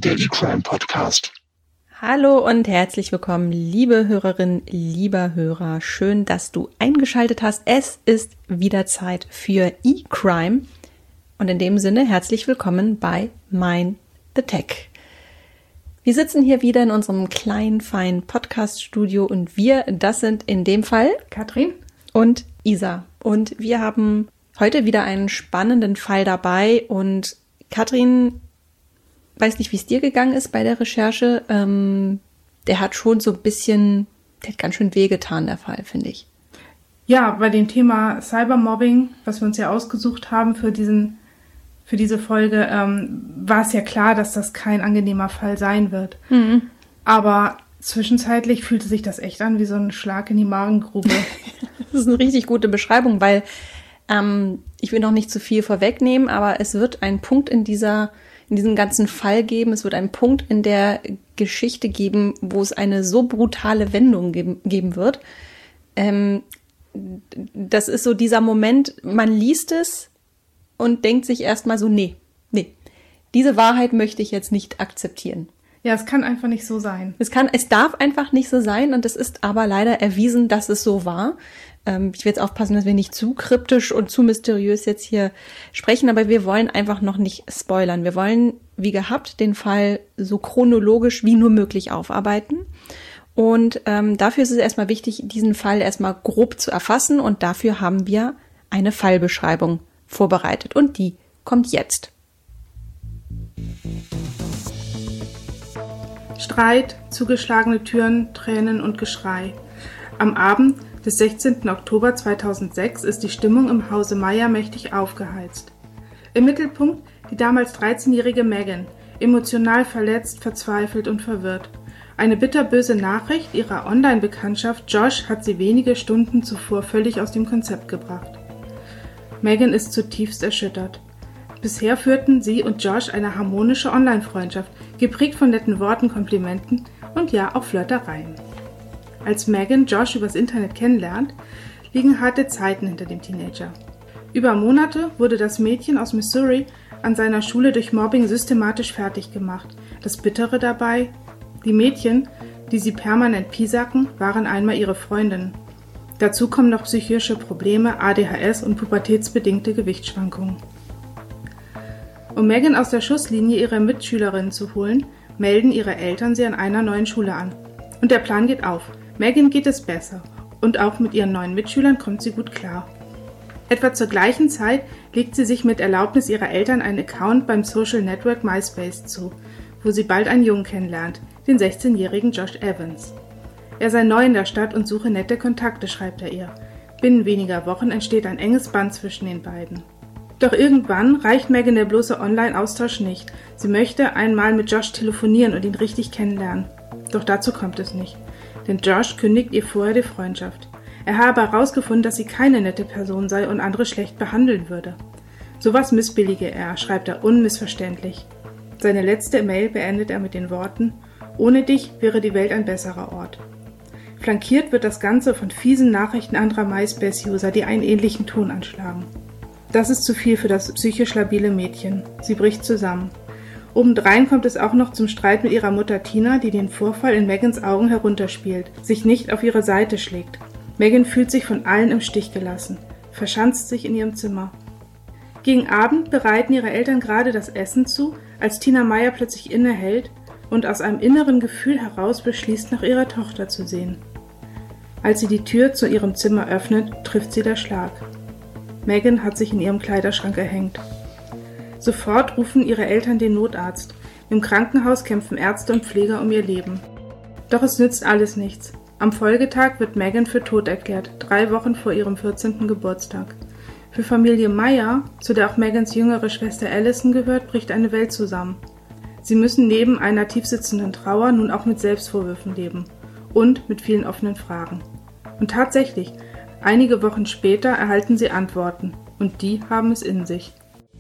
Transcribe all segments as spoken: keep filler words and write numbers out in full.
der eCrime Podcast. Hallo und herzlich willkommen, liebe Hörerin, lieber Hörer. Schön, dass du eingeschaltet hast. Es ist wieder Zeit für eCrime. Und in dem Sinne herzlich willkommen bei Mind the Tech. Wir sitzen hier wieder in unserem kleinen, feinen Podcast-Studio und wir, das sind in dem Fall Katrin und Isa. Und wir haben heute wieder einen spannenden Fall dabei und Katrin, weiß nicht, wie es dir gegangen ist bei der Recherche. Ähm, der hat schon so ein bisschen, der hat ganz schön wehgetan, der Fall, finde ich. Ja, bei dem Thema Cybermobbing, was wir uns ja ausgesucht haben für diesen, für diese Folge, ähm, war es ja klar, dass das kein angenehmer Fall sein wird. Mhm. Aber zwischenzeitlich fühlte sich das echt an wie so ein Schlag in die Magengrube. Das ist eine richtig gute Beschreibung, weil ähm, ich will noch nicht zu viel vorwegnehmen, aber es wird einen Punkt in dieser in diesem ganzen Fall geben. Es wird einen Punkt in der Geschichte geben, wo es eine so brutale Wendung geben, geben wird. Ähm, das ist so dieser Moment, man liest es und denkt sich erstmal so, nee, nee, diese Wahrheit möchte ich jetzt nicht akzeptieren. Ja, es kann einfach nicht so sein. Es kann, es darf einfach nicht so sein und es ist aber leider erwiesen, dass es so war. Ähm, ich will jetzt aufpassen, dass wir nicht zu kryptisch und zu mysteriös jetzt hier sprechen, aber wir wollen einfach noch nicht spoilern. Wir wollen, wie gehabt, den Fall so chronologisch wie nur möglich aufarbeiten. Und ähm, dafür ist es erstmal wichtig, diesen Fall erstmal grob zu erfassen und dafür haben wir eine Fallbeschreibung vorbereitet und die kommt jetzt. Streit, zugeschlagene Türen, Tränen und Geschrei. Am Abend des sechzehnten Oktober zweitausendsechs ist die Stimmung im Hause Meyer mächtig aufgeheizt. Im Mittelpunkt die damals dreizehnjährige Megan, emotional verletzt, verzweifelt und verwirrt. Eine bitterböse Nachricht ihrer Online-Bekanntschaft Josh hat sie wenige Stunden zuvor völlig aus dem Konzept gebracht. Megan ist zutiefst erschüttert. Bisher führten sie und Josh eine harmonische Online-Freundschaft, geprägt von netten Worten, Komplimenten und ja, auch Flirtereien. Als Megan Josh übers Internet kennenlernt, liegen harte Zeiten hinter dem Teenager. Über Monate wurde das Mädchen aus Missouri an seiner Schule durch Mobbing systematisch fertig gemacht. Das Bittere dabei: Die Mädchen, die sie permanent piesacken, waren einmal ihre Freundinnen. Dazu kommen noch psychische Probleme, A D H S und pubertätsbedingte Gewichtsschwankungen. Um Megan aus der Schusslinie ihrer Mitschülerinnen zu holen, melden ihre Eltern sie an einer neuen Schule an. Und der Plan geht auf. Megan geht es besser und auch mit ihren neuen Mitschülern kommt sie gut klar. Etwa zur gleichen Zeit legt sie sich mit Erlaubnis ihrer Eltern einen Account beim Social Network MySpace zu, wo sie bald einen Jungen kennenlernt, den sechzehnjährigen Josh Evans. Er sei neu in der Stadt und suche nette Kontakte, schreibt er ihr. Binnen weniger Wochen entsteht ein enges Band zwischen den beiden. Doch irgendwann reicht Megan der bloße Online-Austausch nicht. Sie möchte einmal mit Josh telefonieren und ihn richtig kennenlernen. Doch dazu kommt es nicht. Denn Josh kündigt ihr vorher die Freundschaft. Er habe herausgefunden, dass sie keine nette Person sei und andere schlecht behandeln würde. Sowas missbillige er, schreibt er unmissverständlich. Seine letzte Mail beendet er mit den Worten: Ohne dich wäre die Welt ein besserer Ort. Flankiert wird das Ganze von fiesen Nachrichten anderer MySpace-User, die einen ähnlichen Ton anschlagen. Das ist zu viel für das psychisch labile Mädchen. Sie bricht zusammen. Obendrein kommt es auch noch zum Streit mit ihrer Mutter Tina, die den Vorfall in Megans Augen herunterspielt, sich nicht auf ihre Seite schlägt. Megan fühlt sich von allen im Stich gelassen, verschanzt sich in ihrem Zimmer. Gegen Abend bereiten ihre Eltern gerade das Essen zu, als Tina Meyer plötzlich innehält und aus einem inneren Gefühl heraus beschließt, nach ihrer Tochter zu sehen. Als sie die Tür zu ihrem Zimmer öffnet, trifft sie der Schlag. Megan hat sich in ihrem Kleiderschrank erhängt. Sofort rufen ihre Eltern den Notarzt. Im Krankenhaus kämpfen Ärzte und Pfleger um ihr Leben. Doch es nützt alles nichts. Am Folgetag wird Megan für tot erklärt, drei Wochen vor ihrem vierzehnten Geburtstag. Für Familie Meyer, zu der auch Megans jüngere Schwester Allison gehört, bricht eine Welt zusammen. Sie müssen neben einer tiefsitzenden Trauer nun auch mit Selbstvorwürfen leben und mit vielen offenen Fragen. Und tatsächlich, einige Wochen später erhalten sie Antworten und die haben es in sich.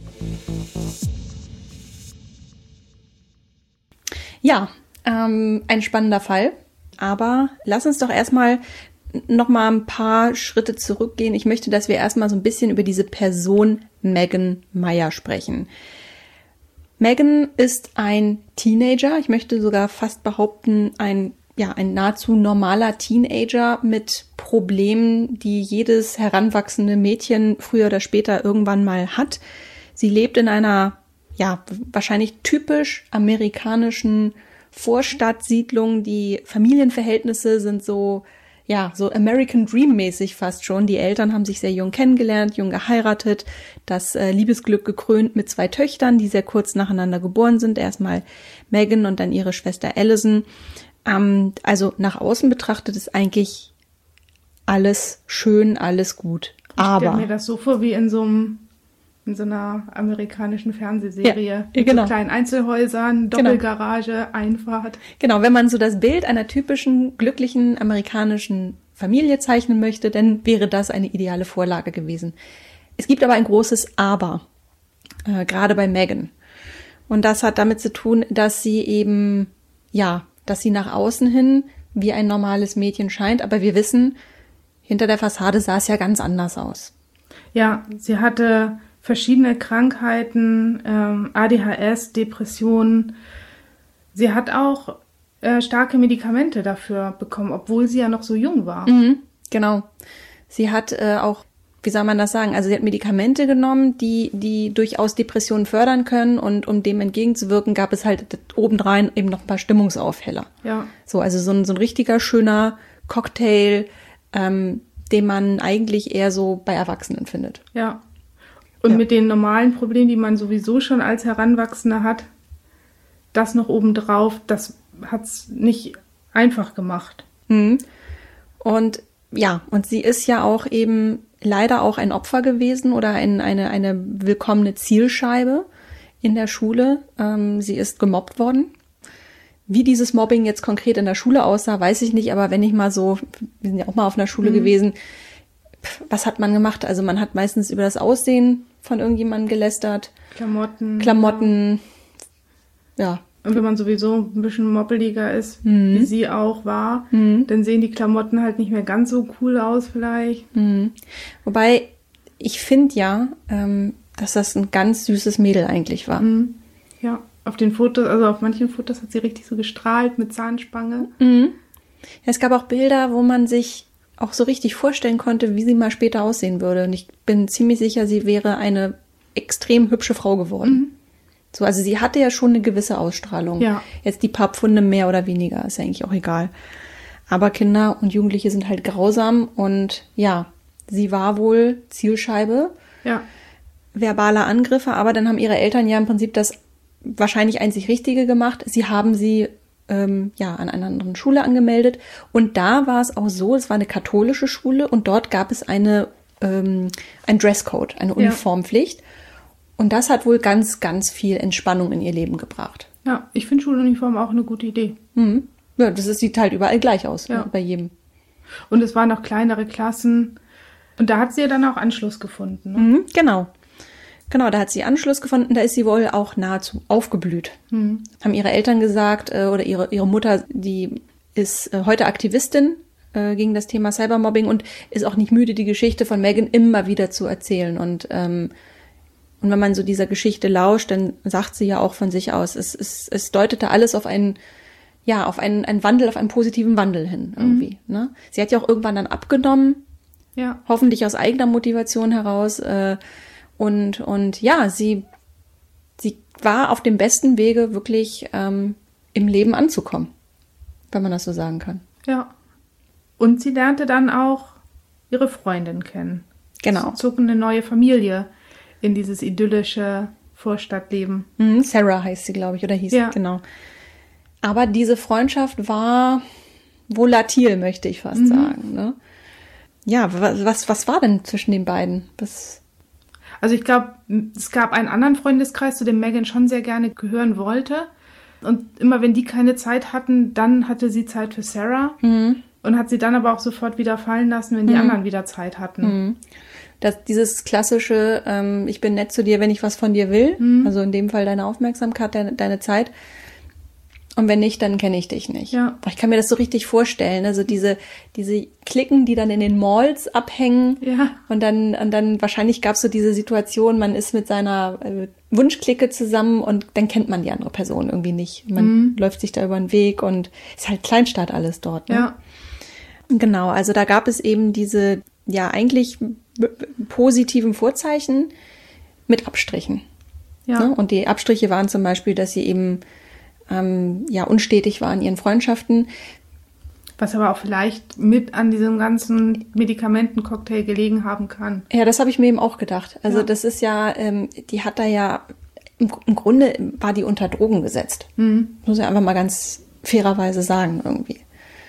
Ja, ähm, ein spannender Fall, aber lass uns doch erstmal noch mal ein paar Schritte zurückgehen. Ich möchte, dass wir erstmal so ein bisschen über diese Person Megan Meyer sprechen. Meghan ist ein Teenager, ich möchte sogar fast behaupten, ein, ja, ein nahezu normaler Teenager mit Problemen, die jedes heranwachsende Mädchen früher oder später irgendwann mal hat. Sie lebt in einer, ja, wahrscheinlich typisch amerikanischen Vorstadtsiedlung. Die Familienverhältnisse sind so, ja, so American Dream-mäßig fast schon. Die Eltern haben sich sehr jung kennengelernt, jung geheiratet, das äh, Liebesglück gekrönt mit zwei Töchtern, die sehr kurz nacheinander geboren sind. Erstmal Meghan und dann ihre Schwester Allison. Ähm, also nach außen betrachtet ist eigentlich alles schön, alles gut. Aber ich stelle mir das so vor wie in so einem in so einer amerikanischen Fernsehserie. Ja, mit genau. so kleinen Einzelhäusern, Doppelgarage, genau. Einfahrt. Genau, wenn man so das Bild einer typischen, glücklichen amerikanischen Familie zeichnen möchte, dann wäre das eine ideale Vorlage gewesen. Es gibt aber ein großes Aber, äh, gerade bei Meghan. Und das hat damit zu tun, dass sie eben, ja, dass sie nach außen hin wie ein normales Mädchen scheint. Aber wir wissen, hinter der Fassade sah es ja ganz anders aus. Ja, sie hatte verschiedene Krankheiten, ähm, A D H S, Depressionen. Sie hat auch äh, starke Medikamente dafür bekommen, obwohl sie ja noch so jung war. Mhm, genau. Sie hat äh, auch, wie soll man das sagen, also sie hat Medikamente genommen, die die durchaus Depressionen fördern können, und um dem entgegenzuwirken, gab es halt obendrein eben noch ein paar Stimmungsaufheller. Ja. So, also so ein, so ein richtiger schöner Cocktail, ähm, den man eigentlich eher so bei Erwachsenen findet. Ja. Und ja. mit den normalen Problemen, die man sowieso schon als Heranwachsender hat, das noch obendrauf, das hat's nicht einfach gemacht. Mhm. Und ja, und sie ist ja auch eben leider auch ein Opfer gewesen oder ein, eine, eine willkommene Zielscheibe in der Schule. Ähm, sie ist gemobbt worden. Wie dieses Mobbing jetzt konkret in der Schule aussah, weiß ich nicht, aber wenn ich mal so, wir sind ja auch mal auf einer Schule mhm. gewesen, was hat man gemacht? Also man hat meistens über das Aussehen von irgendjemandem gelästert. Klamotten. Klamotten, ja. ja. Und wenn man sowieso ein bisschen moppeliger ist, mhm. wie sie auch war, mhm. dann sehen die Klamotten halt nicht mehr ganz so cool aus vielleicht. Mhm. Wobei, ich finde ja, ähm, dass das ein ganz süßes Mädel eigentlich war. Mhm. Ja, auf den Fotos, also auf manchen Fotos hat sie richtig so gestrahlt mit Zahnspange. Mhm. Ja, es gab auch Bilder, wo man sich auch so richtig vorstellen konnte, wie sie mal später aussehen würde. Und ich bin ziemlich sicher, sie wäre eine extrem hübsche Frau geworden. Mhm. So, also sie hatte ja schon eine gewisse Ausstrahlung. Ja. Jetzt die paar Pfunde mehr oder weniger, ist ja eigentlich auch egal. Aber Kinder und Jugendliche sind halt grausam, und ja, sie war wohl Zielscheibe ja. verbaler Angriffe, aber dann haben ihre Eltern ja im Prinzip das wahrscheinlich einzig Richtige gemacht. Sie haben sie ähm, ja an einer anderen Schule angemeldet, und da war es auch so, es war eine katholische Schule, und dort gab es eine ähm, ein Dresscode, eine Uniformpflicht. Ja. Und das hat wohl ganz, ganz viel Entspannung in ihr Leben gebracht. Ja, ich finde Schuluniform auch eine gute Idee. Mhm. Ja, das ist, sieht halt überall gleich aus, ja. ne, bei jedem. Und es waren noch kleinere Klassen. Und da hat sie ja dann auch Anschluss gefunden. Ne? Mhm, genau. Genau, da hat sie Anschluss gefunden. Da ist sie wohl auch nahezu aufgeblüht. Mhm. Haben ihre Eltern gesagt, äh, oder ihre, ihre Mutter, die ist äh, heute Aktivistin äh, gegen das Thema Cybermobbing und ist auch nicht müde, die Geschichte von Meghan immer wieder zu erzählen. Und ähm, Und wenn man so dieser Geschichte lauscht, dann sagt sie ja auch von sich aus, es, es, es deutete alles auf einen, ja, auf einen, einen Wandel, auf einen positiven Wandel hin irgendwie. Mhm. Ne? Sie hat ja auch irgendwann dann abgenommen, ja. hoffentlich aus eigener Motivation heraus. Äh, und und ja, sie sie war auf dem besten Wege, wirklich ähm, im Leben anzukommen, wenn man das so sagen kann. Ja. Und sie lernte dann auch ihre Freundin kennen. Genau. Sie zog eine neue Familie in dieses idyllische Vorstadtleben. Mhm, Sarah heißt sie, glaube ich, oder hieß ja. sie, genau. Aber diese Freundschaft war volatil, möchte ich fast mhm. sagen. Ne? Ja, was, was war denn zwischen den beiden? Was? Also ich glaube, es gab einen anderen Freundeskreis, zu dem Meghan schon sehr gerne gehören wollte. Und immer wenn die keine Zeit hatten, dann hatte sie Zeit für Sarah. Mhm. Und hat sie dann aber auch sofort wieder fallen lassen, wenn die mhm. anderen wieder Zeit hatten. Mhm. Das, dieses klassische, ähm, ich bin nett zu dir, wenn ich was von dir will. Mhm. Also in dem Fall deine Aufmerksamkeit, deine, deine Zeit. Und wenn nicht, dann kenne ich dich nicht. Ja. Ich kann mir das so richtig vorstellen. Also diese diese Klicken, die dann in den Malls abhängen. Ja. Und dann und dann wahrscheinlich gab es so diese Situation, man ist mit seiner äh, Wunschklicke zusammen und dann kennt man die andere Person irgendwie nicht. Man mhm. läuft sich da über den Weg und ist halt Kleinstadt alles dort. Ne? Ja. Genau, also da gab es eben diese, ja, eigentlich b- positiven Vorzeichen mit Abstrichen. Ja. Ne? Und die Abstriche waren zum Beispiel, dass sie eben ähm, ja unstetig waren in ihren Freundschaften. Was aber auch vielleicht mit an diesem ganzen Medikamentencocktail gelegen haben kann. Ja, das habe ich mir eben auch gedacht. Also Ja. das ist ja, ähm, die hat da ja, im, im Grunde war die unter Drogen gesetzt. Mhm. Muss ich einfach mal ganz fairerweise sagen irgendwie.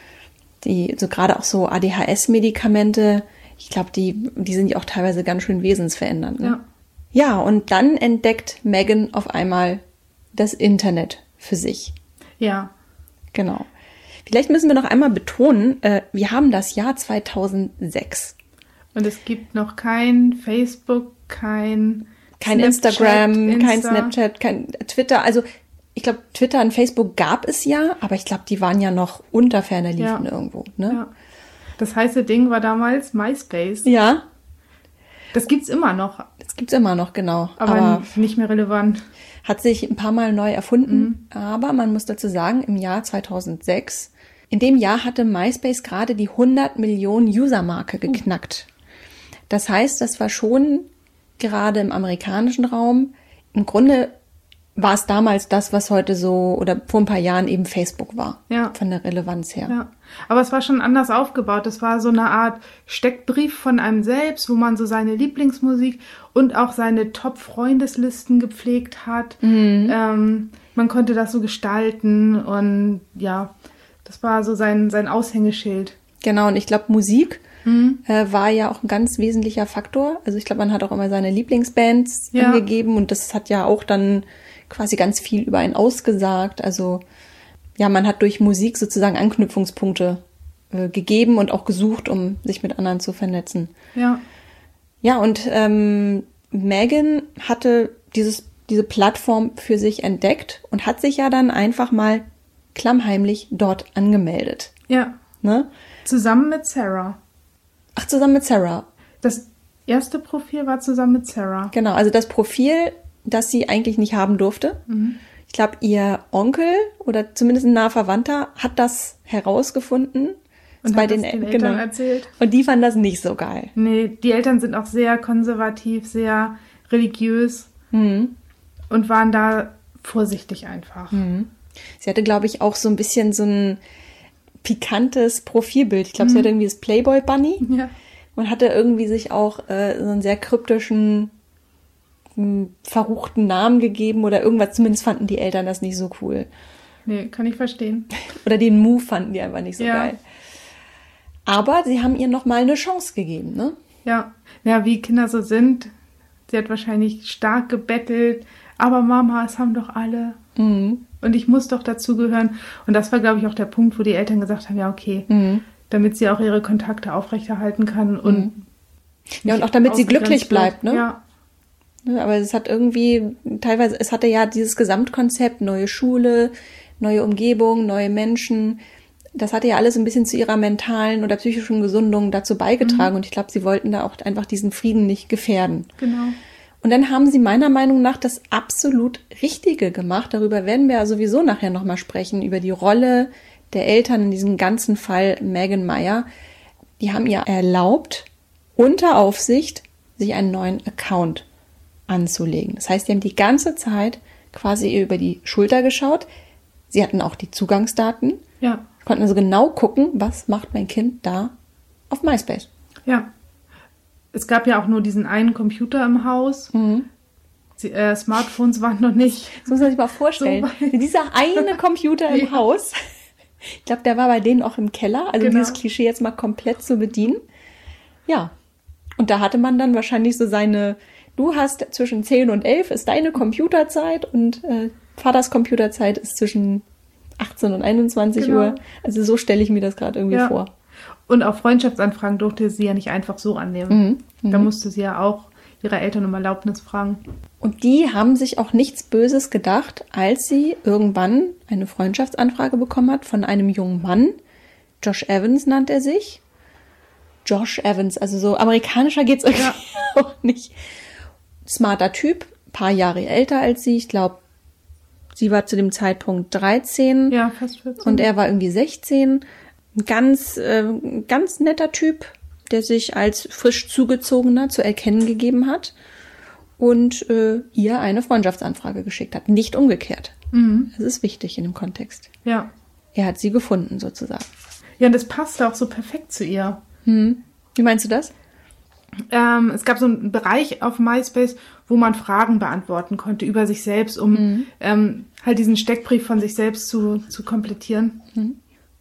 Die, so gerade auch so A D H S-Medikamente, ich glaube, die, die sind ja auch teilweise ganz schön wesensverändernd. Ne? Ja. Ja, und dann entdeckt Meghan auf einmal das Internet für sich. Ja. Genau. Vielleicht müssen wir noch einmal betonen, äh, wir haben das Jahr zweitausendsechs. Und es gibt noch kein Facebook, kein Kein Snapchat, Instagram, Insta. kein Snapchat, kein Twitter. Also ich glaube, Twitter und Facebook gab es ja, aber ich glaube, die waren ja noch unter ferner liefen Ja. irgendwo. Ne? Ja. Das heiße Ding war damals MySpace. Ja, Das gibt's immer noch, das gibt's immer noch, genau. aber, aber nicht mehr relevant. hat sich ein paar Mal neu erfunden. Aber man muss dazu sagen, im Jahr zweitausendsechs, in dem Jahr hatte MySpace gerade die hundert Millionen User-Marke geknackt. Das heißt, das war schon gerade im amerikanischen Raum, im Grunde war es damals das, was heute so, oder vor ein paar Jahren eben Facebook war. Ja. Von der Relevanz her. Ja, aber es war schon anders aufgebaut. Das war so eine Art Steckbrief von einem selbst, wo man so seine Lieblingsmusik und auch seine Top-Freundeslisten gepflegt hat. Mhm. Ähm, man konnte das so gestalten und ja, das war so sein, sein Aushängeschild. Genau, und ich glaube, Musik Mhm. äh, war ja auch ein ganz wesentlicher Faktor. Also ich glaube, man hat auch immer seine Lieblingsbands Ja. angegeben und das hat ja auch dann quasi ganz viel über einen ausgesagt. Also ja, man hat durch Musik sozusagen Anknüpfungspunkte äh, gegeben und auch gesucht, um sich mit anderen zu vernetzen. Ja, Ja, und ähm, Meghan hatte dieses, diese Plattform für sich entdeckt und hat sich ja dann einfach mal klammheimlich dort angemeldet. ja. Ne? Zusammen mit Sarah. Ach, zusammen mit Sarah. Das erste Profil war zusammen mit Sarah. Genau, also das Profil, das sie eigentlich nicht haben durfte. Mhm. Ich glaube, ihr Onkel oder zumindest ein naher Verwandter hat das herausgefunden. Und bei hat den, das den El- Eltern genau. erzählt. Und die fanden das nicht so geil. Nee, die Eltern sind auch sehr konservativ, sehr religiös Mhm. und waren da vorsichtig einfach. Mhm. Sie hatte, glaube ich, auch so ein bisschen so ein pikantes Profilbild. Ich glaube, sie hatte irgendwie das Playboy Bunny Ja. und hatte irgendwie sich auch äh, so einen sehr kryptischen, mh, verruchten Namen gegeben oder irgendwas. Zumindest fanden die Eltern das nicht so cool. Nee, kann ich verstehen. Oder den Move fanden die einfach nicht so Ja. geil. Aber sie haben ihr noch mal eine Chance gegeben, ne? Ja. Ja, wie Kinder so sind. Sie hat wahrscheinlich stark gebettelt. Aber Mama, es haben doch alle. Mhm. Und ich muss doch dazugehören. Und das war, glaube ich, auch der Punkt, wo die Eltern gesagt haben, ja, okay, Mhm. damit sie auch ihre Kontakte aufrechterhalten kann. Und Ja, und auch damit sie ausgegrenzt glücklich bleibt, wird. ne? Ja, Ne, aber es hat irgendwie, teilweise, es hatte ja dieses Gesamtkonzept, neue Schule, neue Umgebung, neue Menschen. Das hatte ja alles ein bisschen zu ihrer mentalen oder psychischen Gesundung dazu beigetragen. Und ich glaube, sie wollten da auch einfach diesen Frieden nicht gefährden. genau. Und dann haben sie meiner Meinung nach das absolut Richtige gemacht. Darüber werden wir ja sowieso nachher nochmal sprechen, über die Rolle der Eltern in diesem ganzen Fall Meghan Mayer. Die haben ihr erlaubt, unter Aufsicht, sich einen neuen Account anzulegen. Das heißt, die haben die ganze Zeit quasi ihr über die Schulter geschaut. Sie hatten auch die Zugangsdaten, Ja, konnten also genau gucken, was macht mein Kind da auf MySpace. ja. Es gab ja auch nur diesen einen Computer im Haus. Mhm. Sie, äh, Smartphones waren noch nicht. Das muss man sich mal vorstellen. So weit. Dieser eine Computer im Ja. Haus, ich glaube, der war bei denen auch im Keller, also Genau. dieses Klischee jetzt mal komplett zu bedienen. Ja, und da hatte man dann wahrscheinlich so seine, du hast zwischen zehn und elf ist deine Computerzeit und äh, Vaters Computerzeit ist zwischen achtzehn und einundzwanzig Genau. Uhr. Also so stelle ich mir das gerade irgendwie Ja. vor. Und auch Freundschaftsanfragen durfte sie ja nicht einfach so annehmen. Mhm. Da musste sie ja auch ihre Eltern um Erlaubnis fragen. Und die haben sich auch nichts Böses gedacht, als sie irgendwann eine Freundschaftsanfrage bekommen hat von einem jungen Mann. Josh Evans nannte er sich. Josh Evans, also so amerikanischer geht's irgendwie Ja. auch nicht. Smarter Typ, paar Jahre älter als sie. Ich glaube, sie war zu dem Zeitpunkt dreizehn. Ja, fast vierzehn. Und er war irgendwie sechzehn. Ein ganz, äh, ganz netter Typ, der sich als frisch Zugezogener zu erkennen gegeben hat und äh, ihr eine Freundschaftsanfrage geschickt hat. Nicht umgekehrt. Mhm. Das ist wichtig in dem Kontext. Ja. Er hat sie gefunden, sozusagen. Ja, und das passte auch so perfekt zu ihr. Hm. Wie meinst du das? Ähm, es gab so einen Bereich auf MySpace, wo man Fragen beantworten konnte über sich selbst, um mhm. ähm, halt diesen Steckbrief von sich selbst zu, zu komplettieren. Mhm.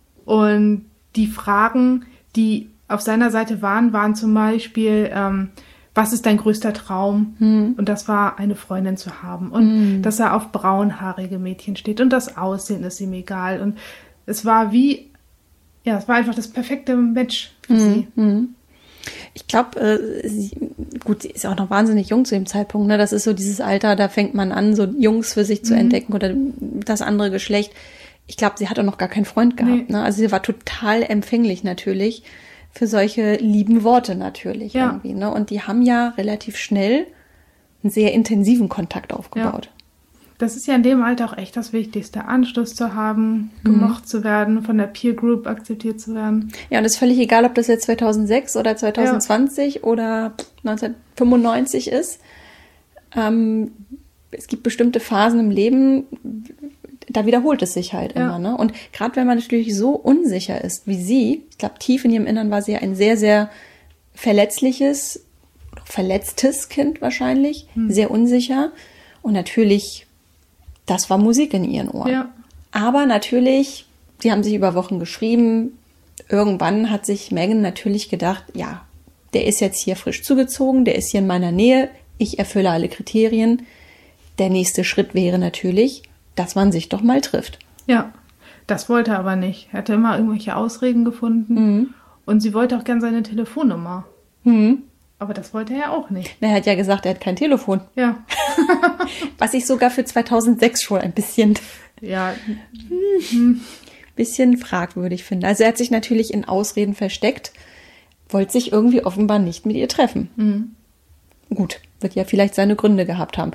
Und die Fragen, die auf seiner Seite waren, waren zum Beispiel, ähm, was ist dein größter Traum? Mhm. Und das war, eine Freundin zu haben. Und mhm. dass er auf braunhaarige Mädchen steht. Und das Aussehen ist ihm egal. Und es war wie, ja, es war einfach das perfekte Match für mhm. sie. Mhm. Ich glaube, äh, sie, gut, sie ist auch noch wahnsinnig jung zu dem Zeitpunkt. Ne? Das ist so dieses Alter, da fängt man an, so Jungs für sich zu mhm. entdecken oder das andere Geschlecht. Ich glaube, sie hat auch noch gar keinen Freund gehabt. Nee. Ne? Also sie war total empfänglich natürlich für solche lieben Worte natürlich ja. irgendwie. Ne? Und die haben ja relativ schnell einen sehr intensiven Kontakt aufgebaut. Ja. Das ist ja in dem Alter auch echt das Wichtigste, Anschluss zu haben, gemocht mhm. zu werden, von der Peer Group akzeptiert zu werden. Ja, und es ist völlig egal, ob das jetzt zweitausendsechs oder zwanzig zwanzig ja. oder neunzehnhundertfünfundneunzig ist. Ähm, es gibt bestimmte Phasen im Leben, da wiederholt es sich halt ja. immer. Ne? Und gerade wenn man natürlich so unsicher ist wie sie, ich glaube, tief in ihrem Innern war sie ja ein sehr, sehr verletzliches, verletztes Kind wahrscheinlich, hm. sehr unsicher. Und natürlich, das war Musik in ihren Ohren. Ja. Aber natürlich, sie haben sich über Wochen geschrieben. Irgendwann hat sich Megan natürlich gedacht, ja, der ist jetzt hier frisch zugezogen, der ist hier in meiner Nähe, ich erfülle alle Kriterien. Der nächste Schritt wäre natürlich, dass man sich doch mal trifft. Ja, das wollte er aber nicht. Er hatte immer irgendwelche Ausreden gefunden. Mhm. Und sie wollte auch gern seine Telefonnummer. Mhm. Aber das wollte er auch nicht. Na, er hat ja gesagt, er hat kein Telefon. Ja. Was ich sogar für zweitausendsechs schon ein bisschen, ja. hm, bisschen fragwürdig finde. Also er hat sich natürlich in Ausreden versteckt, wollte sich irgendwie offenbar nicht mit ihr treffen. Mhm. Gut, wird ja vielleicht seine Gründe gehabt haben.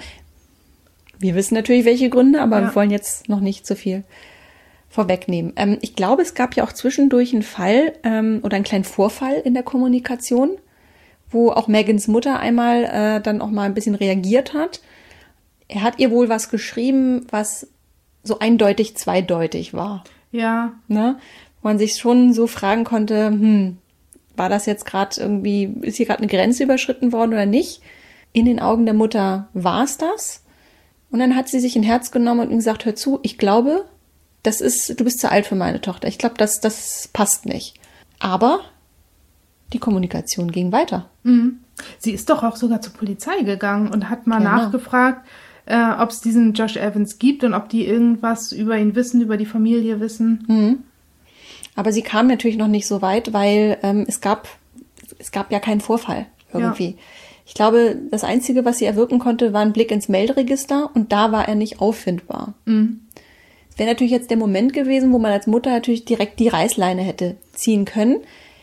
Wir wissen natürlich, welche Gründe, aber ja. wir wollen jetzt noch nicht so viel vorwegnehmen. Ähm, ich glaube, es gab ja auch zwischendurch einen Fall ähm, oder einen kleinen Vorfall in der Kommunikation, wo auch Megans Mutter einmal äh, dann auch mal ein bisschen reagiert hat. Er hat ihr wohl was geschrieben, was so eindeutig zweideutig war. Ja. Ne? Wo man sich schon so fragen konnte, hm, war das jetzt gerade irgendwie, ist hier gerade eine Grenze überschritten worden oder nicht? In den Augen der Mutter war es das. Und dann hat sie sich ein Herz genommen und gesagt, hör zu, ich glaube, das ist, du bist zu alt für meine Tochter. Ich glaube, das, das passt nicht. Aber die Kommunikation ging weiter. Mhm. Sie ist doch auch sogar zur Polizei gegangen und hat mal genau. nachgefragt, äh, ob es diesen Josh Evans gibt und ob die irgendwas über ihn wissen, über die Familie wissen. Mhm. Aber sie kam natürlich noch nicht so weit, weil ähm, es gab, es gab ja keinen Vorfall irgendwie. Ja. Ich glaube, das Einzige, was sie erwirken konnte, war ein Blick ins Melderegister und da war er nicht auffindbar. Mhm. Es wäre natürlich jetzt der Moment gewesen, wo man als Mutter natürlich direkt die Reißleine hätte ziehen können.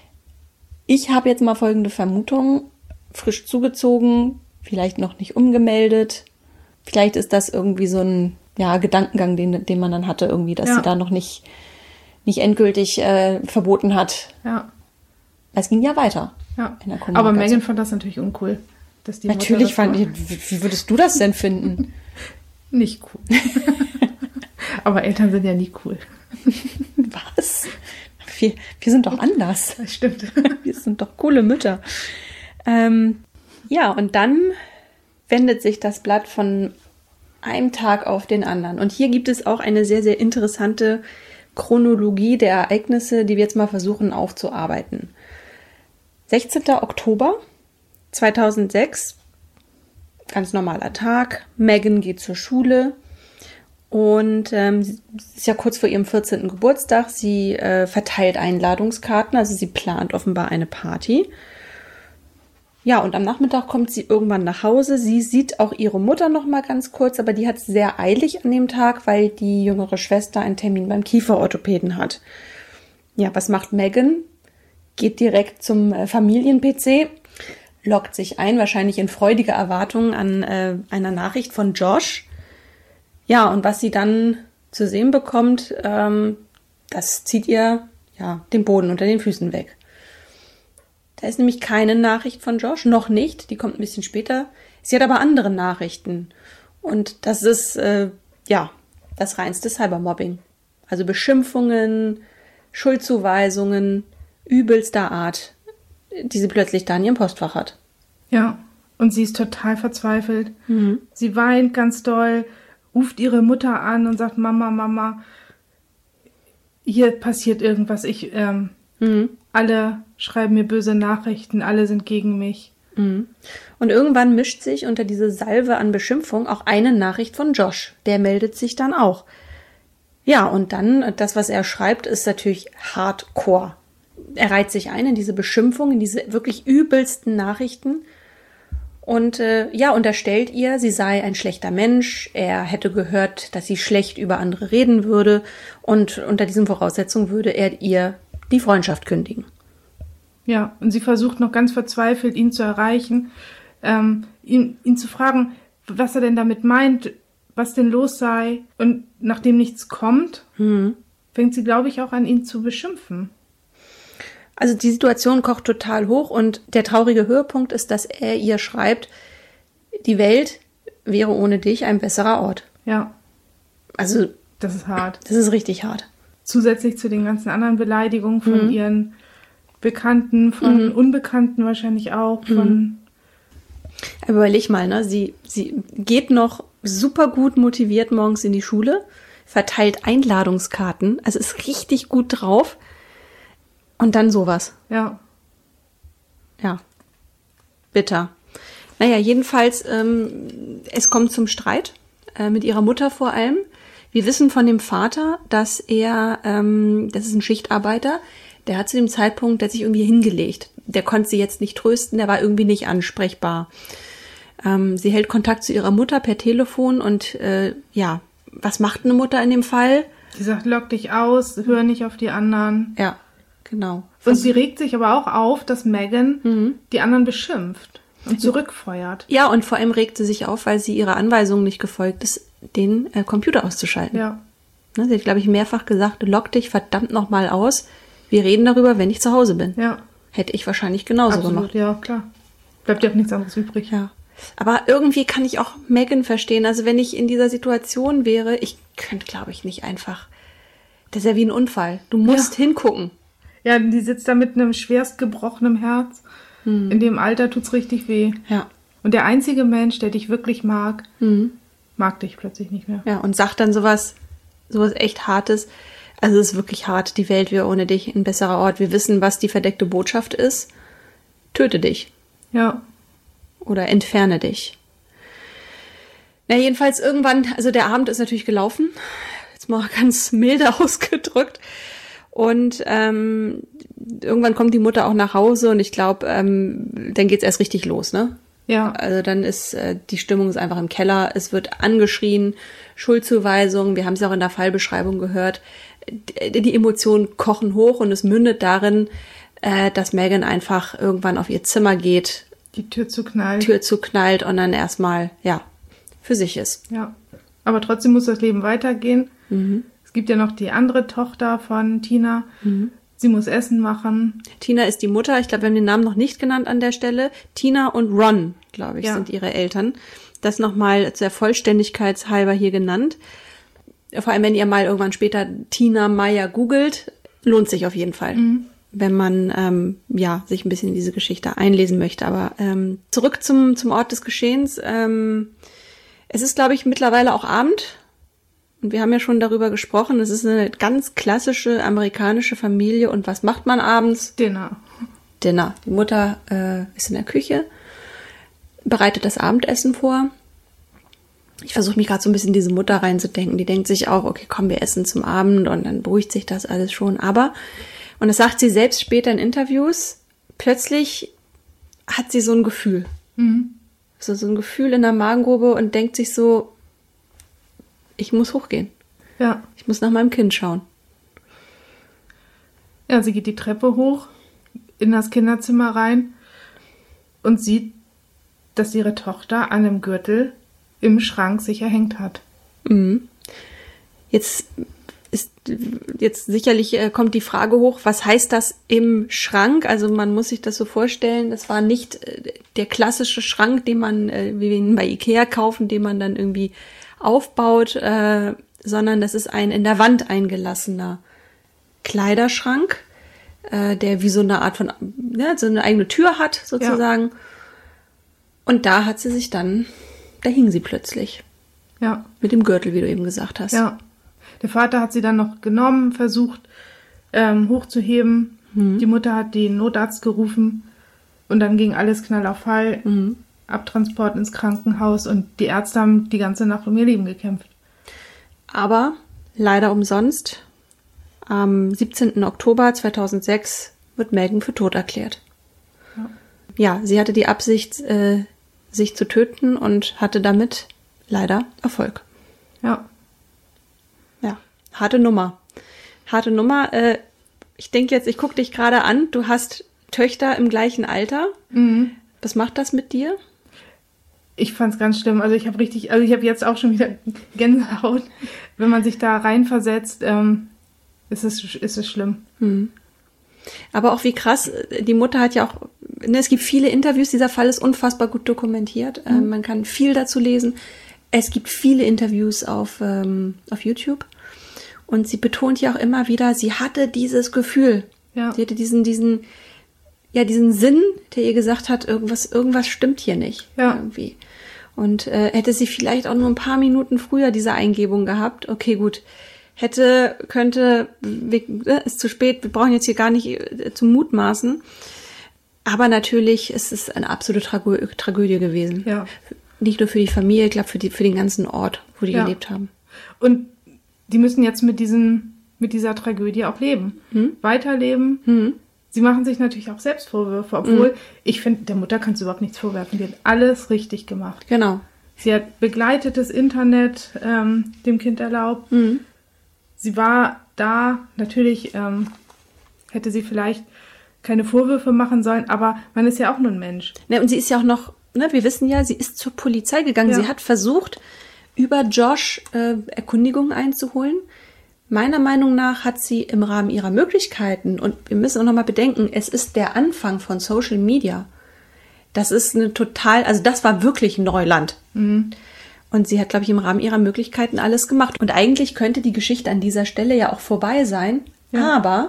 Ich habe jetzt mal folgende Vermutung, frisch zugezogen, vielleicht noch nicht umgemeldet. Vielleicht ist das irgendwie so ein ja, Gedankengang, den, den man dann hatte, irgendwie, dass ja. sie da noch nicht, nicht endgültig äh, verboten hat. Ja. Es ging ja weiter. Ja. In der Aber Megan fand das natürlich uncool. Dass die natürlich fand ich, wie würdest du das denn finden? Nicht cool. Aber Eltern sind ja nie cool. Was? Wir, wir sind doch anders. Das stimmt. Wir sind doch coole Mütter. Ähm, ja, und dann wendet sich das Blatt von einem Tag auf den anderen. Und hier gibt es auch eine sehr, sehr interessante Chronologie der Ereignisse, die wir jetzt mal versuchen aufzuarbeiten. sechzehnten Oktober zweitausendsechs, ganz normaler Tag. Megan geht zur Schule. Und ähm, sie ist ja kurz vor ihrem vierzehnten Geburtstag. Sie äh, verteilt Einladungskarten, also sie plant offenbar eine Party. Ja, und am Nachmittag kommt sie irgendwann nach Hause. Sie sieht auch ihre Mutter noch mal ganz kurz, aber die hat es sehr eilig an dem Tag, weil die jüngere Schwester einen Termin beim Kieferorthopäden hat. Ja, was macht Megan? Geht direkt zum äh, Familien-P C, loggt sich ein, wahrscheinlich in freudiger Erwartung an äh, einer Nachricht von Josh. Ja, und was sie dann zu sehen bekommt, ähm, das zieht ihr ja den Boden unter den Füßen weg. Da ist nämlich keine Nachricht von Josh, noch nicht, die kommt ein bisschen später. Sie hat aber andere Nachrichten. Und das ist, äh, ja, das reinste Cybermobbing. Also Beschimpfungen, Schuldzuweisungen übelster Art, die sie plötzlich da in ihrem Postfach hat. Ja, und sie ist total verzweifelt. Mhm. Sie weint ganz doll, ruft ihre Mutter an und sagt, Mama, Mama, hier passiert irgendwas. Ich, ähm, mhm. alle schreiben mir böse Nachrichten, alle sind gegen mich. Mhm. Und irgendwann mischt sich unter diese Salve an Beschimpfung auch eine Nachricht von Josh. Der meldet sich dann auch. Ja, und dann, das, was er schreibt, ist natürlich hardcore. Er reiht sich ein in diese Beschimpfung, in diese wirklich übelsten Nachrichten und äh, ja, unterstellt ihr, sie sei ein schlechter Mensch. Er hätte gehört, dass sie schlecht über andere reden würde und unter diesen Voraussetzungen würde er ihr die Freundschaft kündigen. Ja, und sie versucht noch ganz verzweifelt, ihn zu erreichen, ähm, ihn, ihn zu fragen, was er denn damit meint, was denn los sei. Und nachdem nichts kommt, hm. fängt sie, glaube ich, auch an, ihn zu beschimpfen. Also die Situation kocht total hoch und der traurige Höhepunkt ist, dass er ihr schreibt, die Welt wäre ohne dich ein besserer Ort. Ja. Also das ist hart. Das ist richtig hart. Zusätzlich zu den ganzen anderen Beleidigungen von mhm. ihren Bekannten, von mhm. Unbekannten wahrscheinlich auch. Von mhm. Aber überleg mal, ne? Sie, sie geht noch super gut motiviert morgens in die Schule, verteilt Einladungskarten, also ist richtig gut drauf. Und dann sowas. Ja. Ja. Bitter. Naja, jedenfalls, ähm, es kommt zum Streit äh, mit ihrer Mutter vor allem. Wir wissen von dem Vater, dass er, ähm, das ist ein Schichtarbeiter, der hat zu dem Zeitpunkt, der hat sich irgendwie hingelegt. Der konnte sie jetzt nicht trösten, der war irgendwie nicht ansprechbar. Ähm, sie hält Kontakt zu ihrer Mutter per Telefon und äh, ja, was macht eine Mutter in dem Fall? Sie sagt, lock dich aus, hör nicht auf die anderen. Ja. Genau. Und sie regt sich aber auch auf, dass Megan mhm. die anderen beschimpft und zurückfeuert. Ja, und vor allem regt sie sich auf, weil sie ihrer Anweisung nicht gefolgt ist, den äh, Computer auszuschalten. Ja. Ne, sie hat, glaube ich, mehrfach gesagt, lock dich verdammt nochmal aus. Wir reden darüber, wenn ich zu Hause bin. Ja. Hätte ich wahrscheinlich genauso Absolut, gemacht. Ja, klar. Bleibt ja auch nichts anderes übrig. Ja. Aber irgendwie kann ich auch Megan verstehen. Also wenn ich in dieser Situation wäre, ich könnte, glaube ich, nicht einfach. Das ist ja wie ein Unfall. Du musst ja. hingucken. Ja, die sitzt da mit einem schwerst gebrochenen Herz. Hm. In dem Alter tut's richtig weh. Ja. Und der einzige Mensch, der dich wirklich mag, hm. mag dich plötzlich nicht mehr. Ja, und sagt dann sowas, sowas echt Hartes. Also es ist wirklich hart. Die Welt wäre ohne dich ein besserer Ort. Wir wissen, was die verdeckte Botschaft ist. Töte dich. Ja. Oder entferne dich. Na, jedenfalls irgendwann, also der Abend ist natürlich gelaufen. Jetzt mal ganz milde ausgedrückt. Und ähm, irgendwann kommt die Mutter auch nach Hause und ich glaube, ähm, dann geht's erst richtig los, ne? Ja. Also dann ist äh, die Stimmung ist einfach im Keller. Es wird angeschrien, Schuldzuweisungen. Wir haben es ja auch in der Fallbeschreibung gehört. Die, die Emotionen kochen hoch und es mündet darin, äh, dass Megan einfach irgendwann auf ihr Zimmer geht, die Tür zuknallt, Tür zuknallt und dann erstmal ja für sich ist. Ja. Aber trotzdem muss das Leben weitergehen. Mhm. Es gibt ja noch die andere Tochter von Tina. Mhm. Sie muss Essen machen. Tina ist die Mutter. Ich glaube, wir haben den Namen noch nicht genannt an der Stelle. Tina und Ron, glaube ich, ja. sind ihre Eltern. Das nochmal zur Vollständigkeit halber hier genannt. Vor allem, wenn ihr mal irgendwann später Tina Meyer googelt, lohnt sich auf jeden Fall. Mhm. Wenn man ähm, ja sich ein bisschen in diese Geschichte einlesen möchte. Aber ähm, zurück zum, zum Ort des Geschehens. Ähm, es ist, glaube ich, mittlerweile auch Abend. Und wir haben ja schon darüber gesprochen, es ist eine ganz klassische amerikanische Familie. Und was macht man abends? Dinner. Dinner. Die Mutter äh, ist in der Küche, bereitet das Abendessen vor. Ich versuche mich gerade so ein bisschen in diese Mutter reinzudenken. Die denkt sich auch, okay, komm, wir essen zum Abend und dann beruhigt sich das alles schon. Aber, und das sagt sie selbst später in Interviews, plötzlich hat sie so ein Gefühl. Mhm. So, so ein Gefühl in der Magengrube und denkt sich so, ich muss hochgehen. Ja. Ich muss nach meinem Kind schauen. Ja, sie geht die Treppe hoch, in das Kinderzimmer rein und sieht, dass ihre Tochter an einem Gürtel im Schrank sich erhängt hat. Mhm. Jetzt ist jetzt sicherlich äh, kommt die Frage hoch, was heißt das im Schrank? Also man muss sich das so vorstellen, das war nicht äh, der klassische Schrank, den man, äh, wie wir ihn bei Ikea kaufen, den man dann irgendwie aufbaut, äh, sondern das ist ein in der Wand eingelassener Kleiderschrank, äh, der wie so eine Art von, ja, so eine eigene Tür hat sozusagen. Ja. Und da hat sie sich dann, da hing sie plötzlich. Ja. Mit dem Gürtel, wie du eben gesagt hast. Ja. Der Vater hat sie dann noch genommen, versucht ähm, hochzuheben. Mhm. Die Mutter hat den Notarzt gerufen und dann ging alles Knall auf Fall. Mhm. Abtransport ins Krankenhaus und die Ärzte haben die ganze Nacht um ihr Leben gekämpft. Aber leider umsonst. Am siebzehnten Oktober zweitausendsechs wird Megan für tot erklärt. Ja, ja, sie hatte die Absicht, äh, sich zu töten und hatte damit leider Erfolg. Ja. Ja, harte Nummer. Harte Nummer. Äh, ich denke jetzt, ich gucke dich gerade an. Du hast Töchter im gleichen Alter. Mhm. Was macht das mit dir? Ich fand's ganz schlimm. Also ich habe richtig, also ich habe jetzt auch schon wieder Gänsehaut, wenn man sich da reinversetzt. Ähm, ist es ist es schlimm. Mhm. Aber auch wie krass. Die Mutter hat ja auch. Ne, es gibt viele Interviews. Dieser Fall ist unfassbar gut dokumentiert. Mhm. Äh, man kann viel dazu lesen. Es gibt viele Interviews auf, ähm, auf YouTube und sie betont ja auch immer wieder, sie hatte dieses Gefühl. Ja. Sie hatte diesen, diesen, ja, diesen Sinn, der ihr gesagt hat, irgendwas, irgendwas stimmt hier nicht. Ja. Irgendwie. Und äh, hätte sie vielleicht auch nur ein paar Minuten früher diese Eingebung gehabt, okay, gut, hätte, könnte, wir, ist zu spät, wir brauchen jetzt hier gar nicht äh, zu mutmaßen. Aber natürlich ist es eine absolute Tragö- Tragödie gewesen. Ja. Nicht nur für die Familie, ich glaube für die für den ganzen Ort, wo die ja. gelebt haben. Und die müssen jetzt mit diesen mit dieser Tragödie auch leben, hm? weiterleben. Hm. Sie machen sich natürlich auch selbst Vorwürfe, obwohl hm. ich finde, der Mutter kannst du überhaupt nichts vorwerfen. Die hat alles richtig gemacht. Genau. Sie hat begleitetes Internet ähm, dem Kind erlaubt. Hm. Sie war da. Natürlich ähm, hätte sie vielleicht keine Vorwürfe machen sollen, aber man ist ja auch nur ein Mensch. Ne, und sie ist ja auch noch Ne, wir wissen ja, sie ist zur Polizei gegangen. Ja. Sie hat versucht, über Josh äh, Erkundigungen einzuholen. Meiner Meinung nach hat sie im Rahmen ihrer Möglichkeiten, und wir müssen auch nochmal bedenken, es ist der Anfang von Social Media. Das ist eine total, also das war wirklich Neuland. Mhm. Und sie hat, glaube ich, im Rahmen ihrer Möglichkeiten alles gemacht. Und eigentlich könnte die Geschichte an dieser Stelle ja auch vorbei sein. Ja. Aber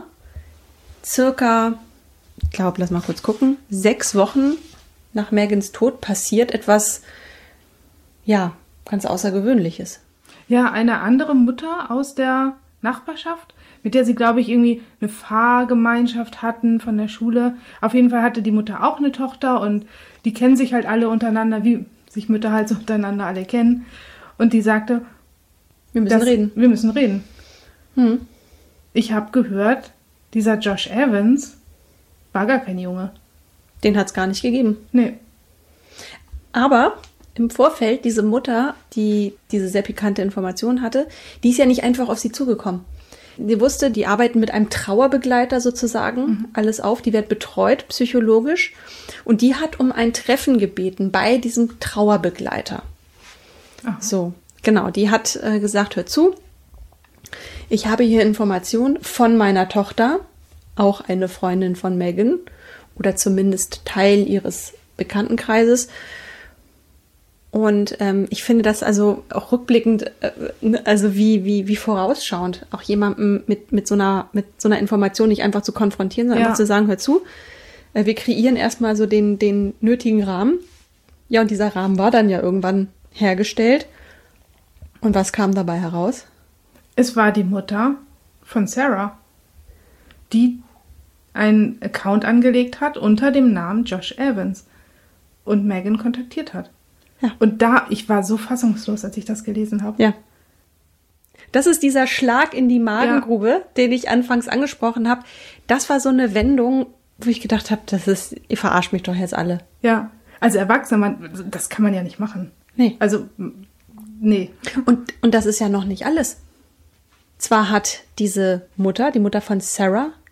circa, ich glaube, lass mal kurz gucken, sechs Wochen nach Megans Tod passiert etwas, ja, ganz Außergewöhnliches. Ja, eine andere Mutter aus der Nachbarschaft, mit der sie, glaube ich, irgendwie eine Fahrgemeinschaft hatten von der Schule. Auf jeden Fall hatte die Mutter auch eine Tochter und die kennen sich halt alle untereinander, wie sich Mütter halt so untereinander alle kennen. Und die sagte, wir müssen dass, reden. Wir müssen reden. Hm. Ich habe gehört, dieser Josh Evans war gar kein Junge. Den hat es gar nicht gegeben. Nee. Aber im Vorfeld, diese Mutter, die diese sehr pikante Information hatte, die ist ja nicht einfach auf sie zugekommen. Sie wusste, die arbeiten mit einem Trauerbegleiter sozusagen, mhm. alles auf, die wird betreut, psychologisch. Und die hat um ein Treffen gebeten bei diesem Trauerbegleiter. Aha. So, genau, die hat äh, gesagt, hör zu, ich habe hier Informationen von meiner Tochter, auch eine Freundin von Megan, oder zumindest Teil ihres Bekanntenkreises. Und ähm, ich finde das also auch rückblickend, äh, also wie wie wie vorausschauend, auch jemandem mit mit so einer mit so einer Information nicht einfach zu konfrontieren, sondern ja. einfach zu sagen, hör zu, äh, wir kreieren erstmal so den den nötigen Rahmen. Ja, und dieser Rahmen war dann ja irgendwann hergestellt. Und was kam dabei heraus? Es war die Mutter von Sarah, die einen Account angelegt hat unter dem Namen Josh Evans und Megan kontaktiert hat. Ja. Und da, ich war so fassungslos, als ich das gelesen habe. Ja. Das ist dieser Schlag in die Magengrube, ja. den ich anfangs angesprochen habe. Das war so eine Wendung, wo ich gedacht habe, das ist, ihr verarscht mich doch jetzt alle. Ja, also Erwachsene, man, das kann man ja nicht machen. Nee. Also, nee. Und, und das ist ja noch nicht alles. Zwar hat diese Mutter, die Mutter von Sarah,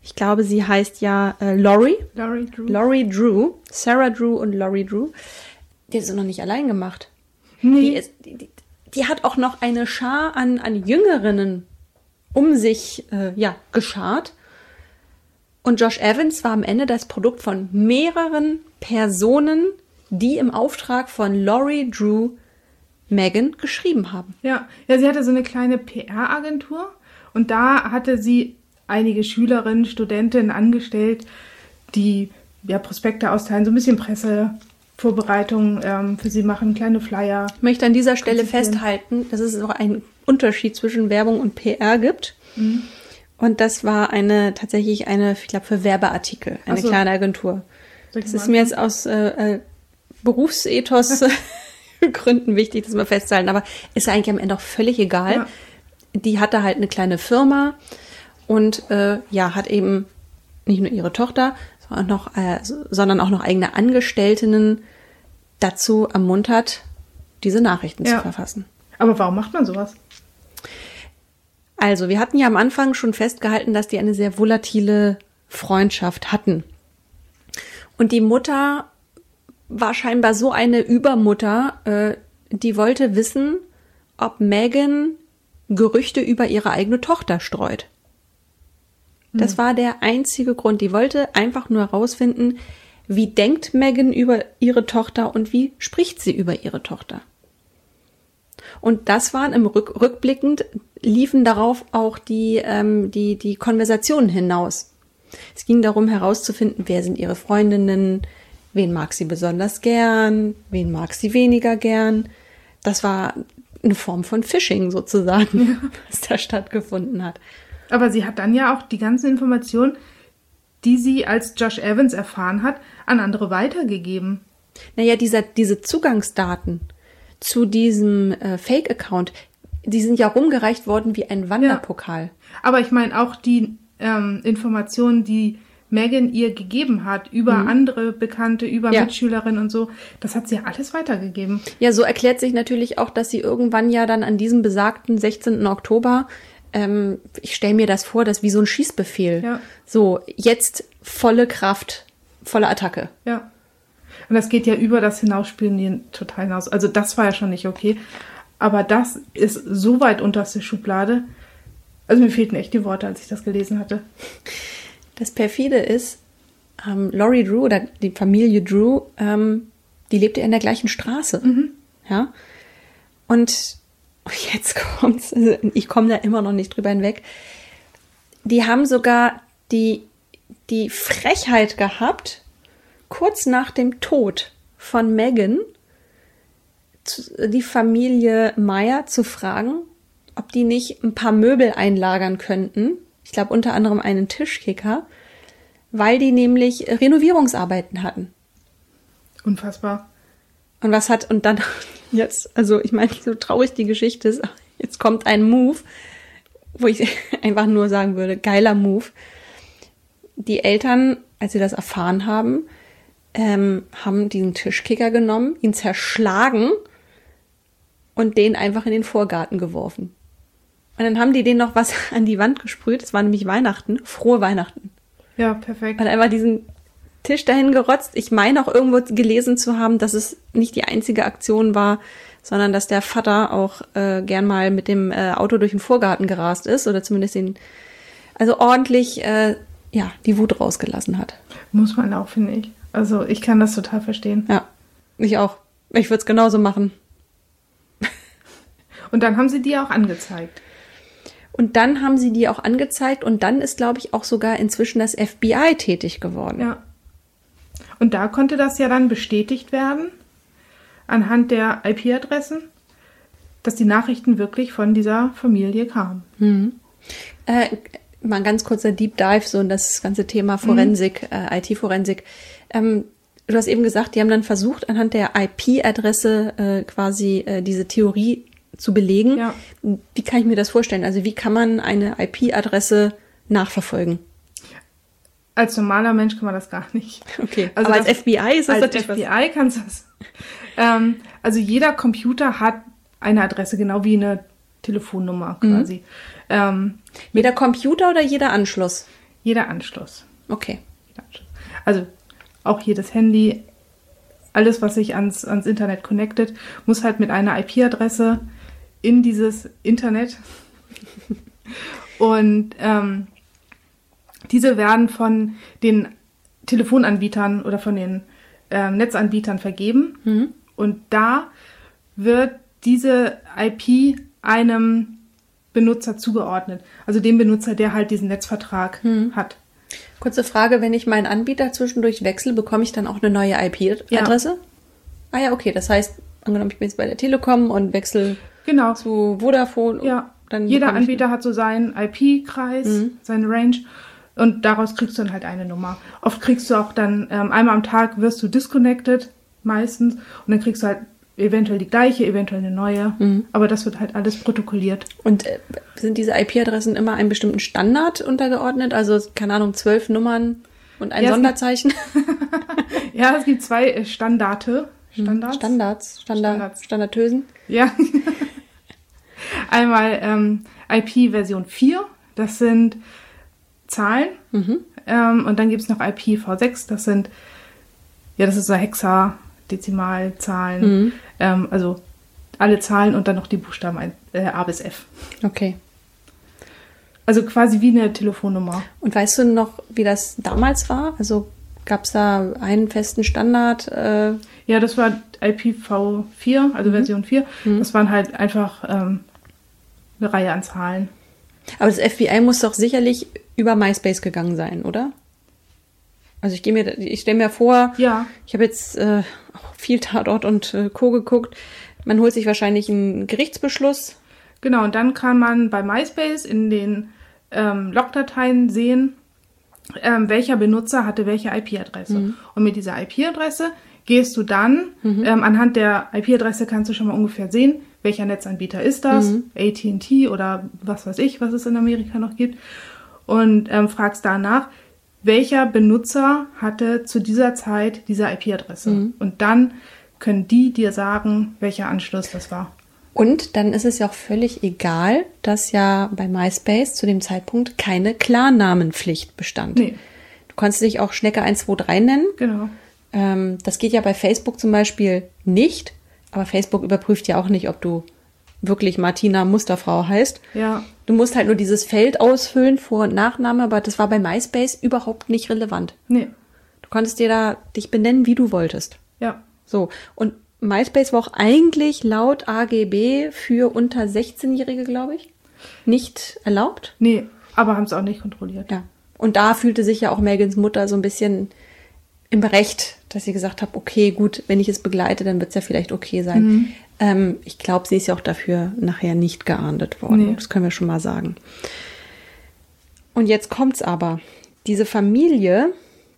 Ich glaube, sie heißt ja äh, Laurie. Laurie Drew. Laurie Drew. Sarah Drew und Laurie Drew. Die ist noch nicht allein gemacht. Nee. Die, ist, die, die, die hat auch noch eine Schar an, an Jüngerinnen um sich äh, ja, geschart. Und Josh Evans war am Ende das Produkt von mehreren Personen, die im Auftrag von Laurie Drew Meghan geschrieben haben. Ja, ja, sie hatte so eine kleine P R-Agentur und da hatte sie einige Schülerinnen, Studentinnen angestellt, die ja Prospekte austeilen, so ein bisschen Pressevorbereitung ähm, für sie machen, kleine Flyer. Ich möchte an dieser Stelle festhalten, dass es auch einen Unterschied zwischen Werbung und P R gibt. Mhm. Und das war eine tatsächlich eine, ich glaube, für Werbeartikel, eine so. kleine Agentur. Das ist mir jetzt aus äh, äh, Berufsethos Gründen wichtig, das mal festzuhalten. Aber ist eigentlich am Ende auch völlig egal. Ja. Die hatte halt eine kleine Firma und äh, ja, hat eben nicht nur ihre Tochter, sondern, noch, äh, sondern auch noch eigene Angestellten dazu ermuntert, diese Nachrichten ja. zu verfassen. Aber warum macht man sowas? Also, wir hatten ja am Anfang schon festgehalten, dass die eine sehr volatile Freundschaft hatten. Und die Mutter war scheinbar so eine Übermutter, äh, die wollte wissen, ob Meghan Gerüchte über ihre eigene Tochter streut. Das hm. war der einzige Grund. Die wollte einfach nur herausfinden, wie denkt Meghan über ihre Tochter und wie spricht sie über ihre Tochter. Und das waren im Rück, rückblickend, liefen darauf auch die, ähm, die, die Konversationen hinaus. Es ging darum herauszufinden, wer sind ihre Freundinnen, wen mag sie besonders gern, wen mag sie weniger gern. Das war eine Form von Phishing sozusagen, ja. was da stattgefunden hat. Aber sie hat dann ja auch die ganzen Informationen, die sie als Josh Evans erfahren hat, an andere weitergegeben. Naja, dieser, diese Zugangsdaten zu diesem äh, Fake-Account, die sind ja rumgereicht worden wie ein Wanderpokal. Ja. Aber ich meine auch die ähm, Informationen, die Meghan ihr gegeben hat, über mhm. andere Bekannte, über ja. Mitschülerinnen und so, das hat sie ja alles weitergegeben. Ja, so erklärt sich natürlich auch, dass sie irgendwann ja dann an diesem besagten sechzehnten Oktober, ähm, ich stelle mir das vor, das wie so ein Schießbefehl. Ja. So, jetzt volle Kraft, volle Attacke. Ja. Und das geht ja über das Hinausspielen total hinaus. Also das war ja schon nicht okay. Aber das ist so weit unterste Schublade. Also mir fehlten echt die Worte, als ich das gelesen hatte. Das perfide ist, ähm, Laurie Drew oder die Familie Drew, ähm, die lebte in der gleichen Straße. Mhm. Ja. Und jetzt kommt's, also ich komme da immer noch nicht drüber hinweg. Die haben sogar die, die Frechheit gehabt, kurz nach dem Tod von Meghan die Familie Meyer zu fragen, ob die nicht ein paar Möbel einlagern könnten. Ich glaube unter anderem einen Tischkicker, weil die nämlich Renovierungsarbeiten hatten. Unfassbar. Und was hat, und dann jetzt, also ich meine, so traurig die Geschichte ist, jetzt kommt ein Move, wo ich einfach nur sagen würde, geiler Move. Die Eltern, als sie das erfahren haben, ähm, haben diesen Tischkicker genommen, ihn zerschlagen und den einfach in den Vorgarten geworfen. Und dann haben die den noch was an die Wand gesprüht. Es war nämlich Weihnachten. Frohe Weihnachten. Ja, perfekt. Und einfach diesen Tisch dahin gerotzt. Ich meine auch irgendwo gelesen zu haben, dass es nicht die einzige Aktion war, sondern dass der Vater auch äh, gern mal mit dem äh, Auto durch den Vorgarten gerast ist oder zumindest den, also ordentlich, äh, ja, die Wut rausgelassen hat. Muss man auch, finde ich. Also ich kann das total verstehen. Ja, ich auch. Ich würde es genauso machen. Und dann haben sie die auch angezeigt. Und dann haben sie die auch angezeigt und dann ist, glaube ich, auch sogar inzwischen das F B I tätig geworden. Ja. Und da konnte das ja dann bestätigt werden, anhand der I P-Adressen, dass die Nachrichten wirklich von dieser Familie kamen. Mhm. Äh, mal ein ganz kurzer Deep Dive, so in das ganze Thema Forensik, mhm. äh, I T-Forensik. Ähm, du hast eben gesagt, die haben dann versucht, anhand der I P-Adresse äh, quasi äh, diese Theorie zu belegen. Ja. Wie kann ich mir das vorstellen? Also wie kann man eine I P-Adresse nachverfolgen? Als normaler Mensch kann man das gar nicht. Okay, also aber als F B I ist das natürlich was. Als F B I kannst du das. ähm, also jeder Computer hat eine Adresse, genau wie eine Telefonnummer quasi. Mhm. Ähm, jeder Computer oder jeder Anschluss? Jeder Anschluss. Okay. Jeder Anschluss. Also auch hier das Handy, alles, was sich ans, ans Internet connectet, muss halt mit einer I P-Adresse in dieses Internet. Und ähm, diese werden von den Telefonanbietern oder von den ähm, Netzanbietern vergeben. Mhm. Und da wird diese I P einem Benutzer zugeordnet. Also dem Benutzer, der halt diesen Netzvertrag mhm. hat. Kurze Frage, wenn ich meinen Anbieter zwischendurch wechsle, bekomme ich dann auch eine neue I P-Adresse? Ja. Ah ja, okay. Das heißt, angenommen, ich bin jetzt bei der Telekom und wechsle genau. zu Vodafone. Ja, dann jeder Anbieter hat so seinen I P-Kreis, mhm. seine Range und daraus kriegst du dann halt eine Nummer. Oft kriegst du auch dann, ähm, einmal am Tag wirst du disconnected, meistens, und dann kriegst du halt eventuell die gleiche, eventuell eine neue, mhm. aber das wird halt alles protokolliert. Und äh, sind diese I P-Adressen immer einem bestimmten Standard untergeordnet? Also, keine Ahnung, zwölf Nummern und ein ja, Sonderzeichen? Ja, es gibt zwei äh, Standarte. Standards? Standards, Standard, Standards. Standardösen. Ja. Einmal ähm, I P Version vier, das sind Zahlen. Mhm. Ähm, und dann gibt es noch I P v sechs, das sind, ja, das ist so Hexadezimalzahlen. Mhm. Ähm, also alle Zahlen und dann noch die Buchstaben äh, A bis F. Okay. Also quasi wie eine Telefonnummer. Und weißt du noch, wie das damals war? Also gab es da einen festen Standard? Äh ja, das war I P v vier, also mhm. Version vier. Mhm. Das waren halt einfach ähm, eine Reihe an Zahlen. Aber das F B I muss doch sicherlich über MySpace gegangen sein, oder? Also ich gehe mir, ich stelle mir vor, ja. ich habe jetzt äh, viel Tatort und äh, Co. geguckt. Man holt sich wahrscheinlich einen Gerichtsbeschluss. Genau, und dann kann man bei MySpace in den ähm, Logdateien sehen, ähm, welcher Benutzer hatte welche I P-Adresse. Mhm. Und mit dieser I P-Adresse gehst du dann, mhm. ähm, anhand der I P-Adresse kannst du schon mal ungefähr sehen, welcher Netzanbieter ist das, mhm. A T and T oder was weiß ich, was es in Amerika noch gibt, und ähm, fragst danach, welcher Benutzer hatte zu dieser Zeit diese I P-Adresse. Mhm. Und dann können die dir sagen, welcher Anschluss das war. Und dann ist es ja auch völlig egal, dass ja bei MySpace zu dem Zeitpunkt keine Klarnamenpflicht bestand. Nee. Du konntest dich auch Schnecke eins zwei drei nennen. Genau. Ähm, das geht ja bei Facebook zum Beispiel nicht. Aber Facebook überprüft ja auch nicht, ob du wirklich Martina Musterfrau heißt. Ja. Du musst halt nur dieses Feld ausfüllen, Vor- und Nachname, aber das war bei MySpace überhaupt nicht relevant. Nee. Du konntest dir da dich benennen, wie du wolltest. Ja. So. Und MySpace war auch eigentlich laut A G B für unter sechzehnjährige, glaube ich, nicht erlaubt. Nee, aber haben es auch nicht kontrolliert. Ja. Und da fühlte sich ja auch Megans Mutter so ein bisschen im Recht, dass sie gesagt hat, okay, gut, wenn ich es begleite, dann wird es ja vielleicht okay sein. Mhm. Ähm, ich glaube, sie ist ja auch dafür nachher nicht geahndet worden. Nee. Das können wir schon mal sagen. Und jetzt kommt's aber. Diese Familie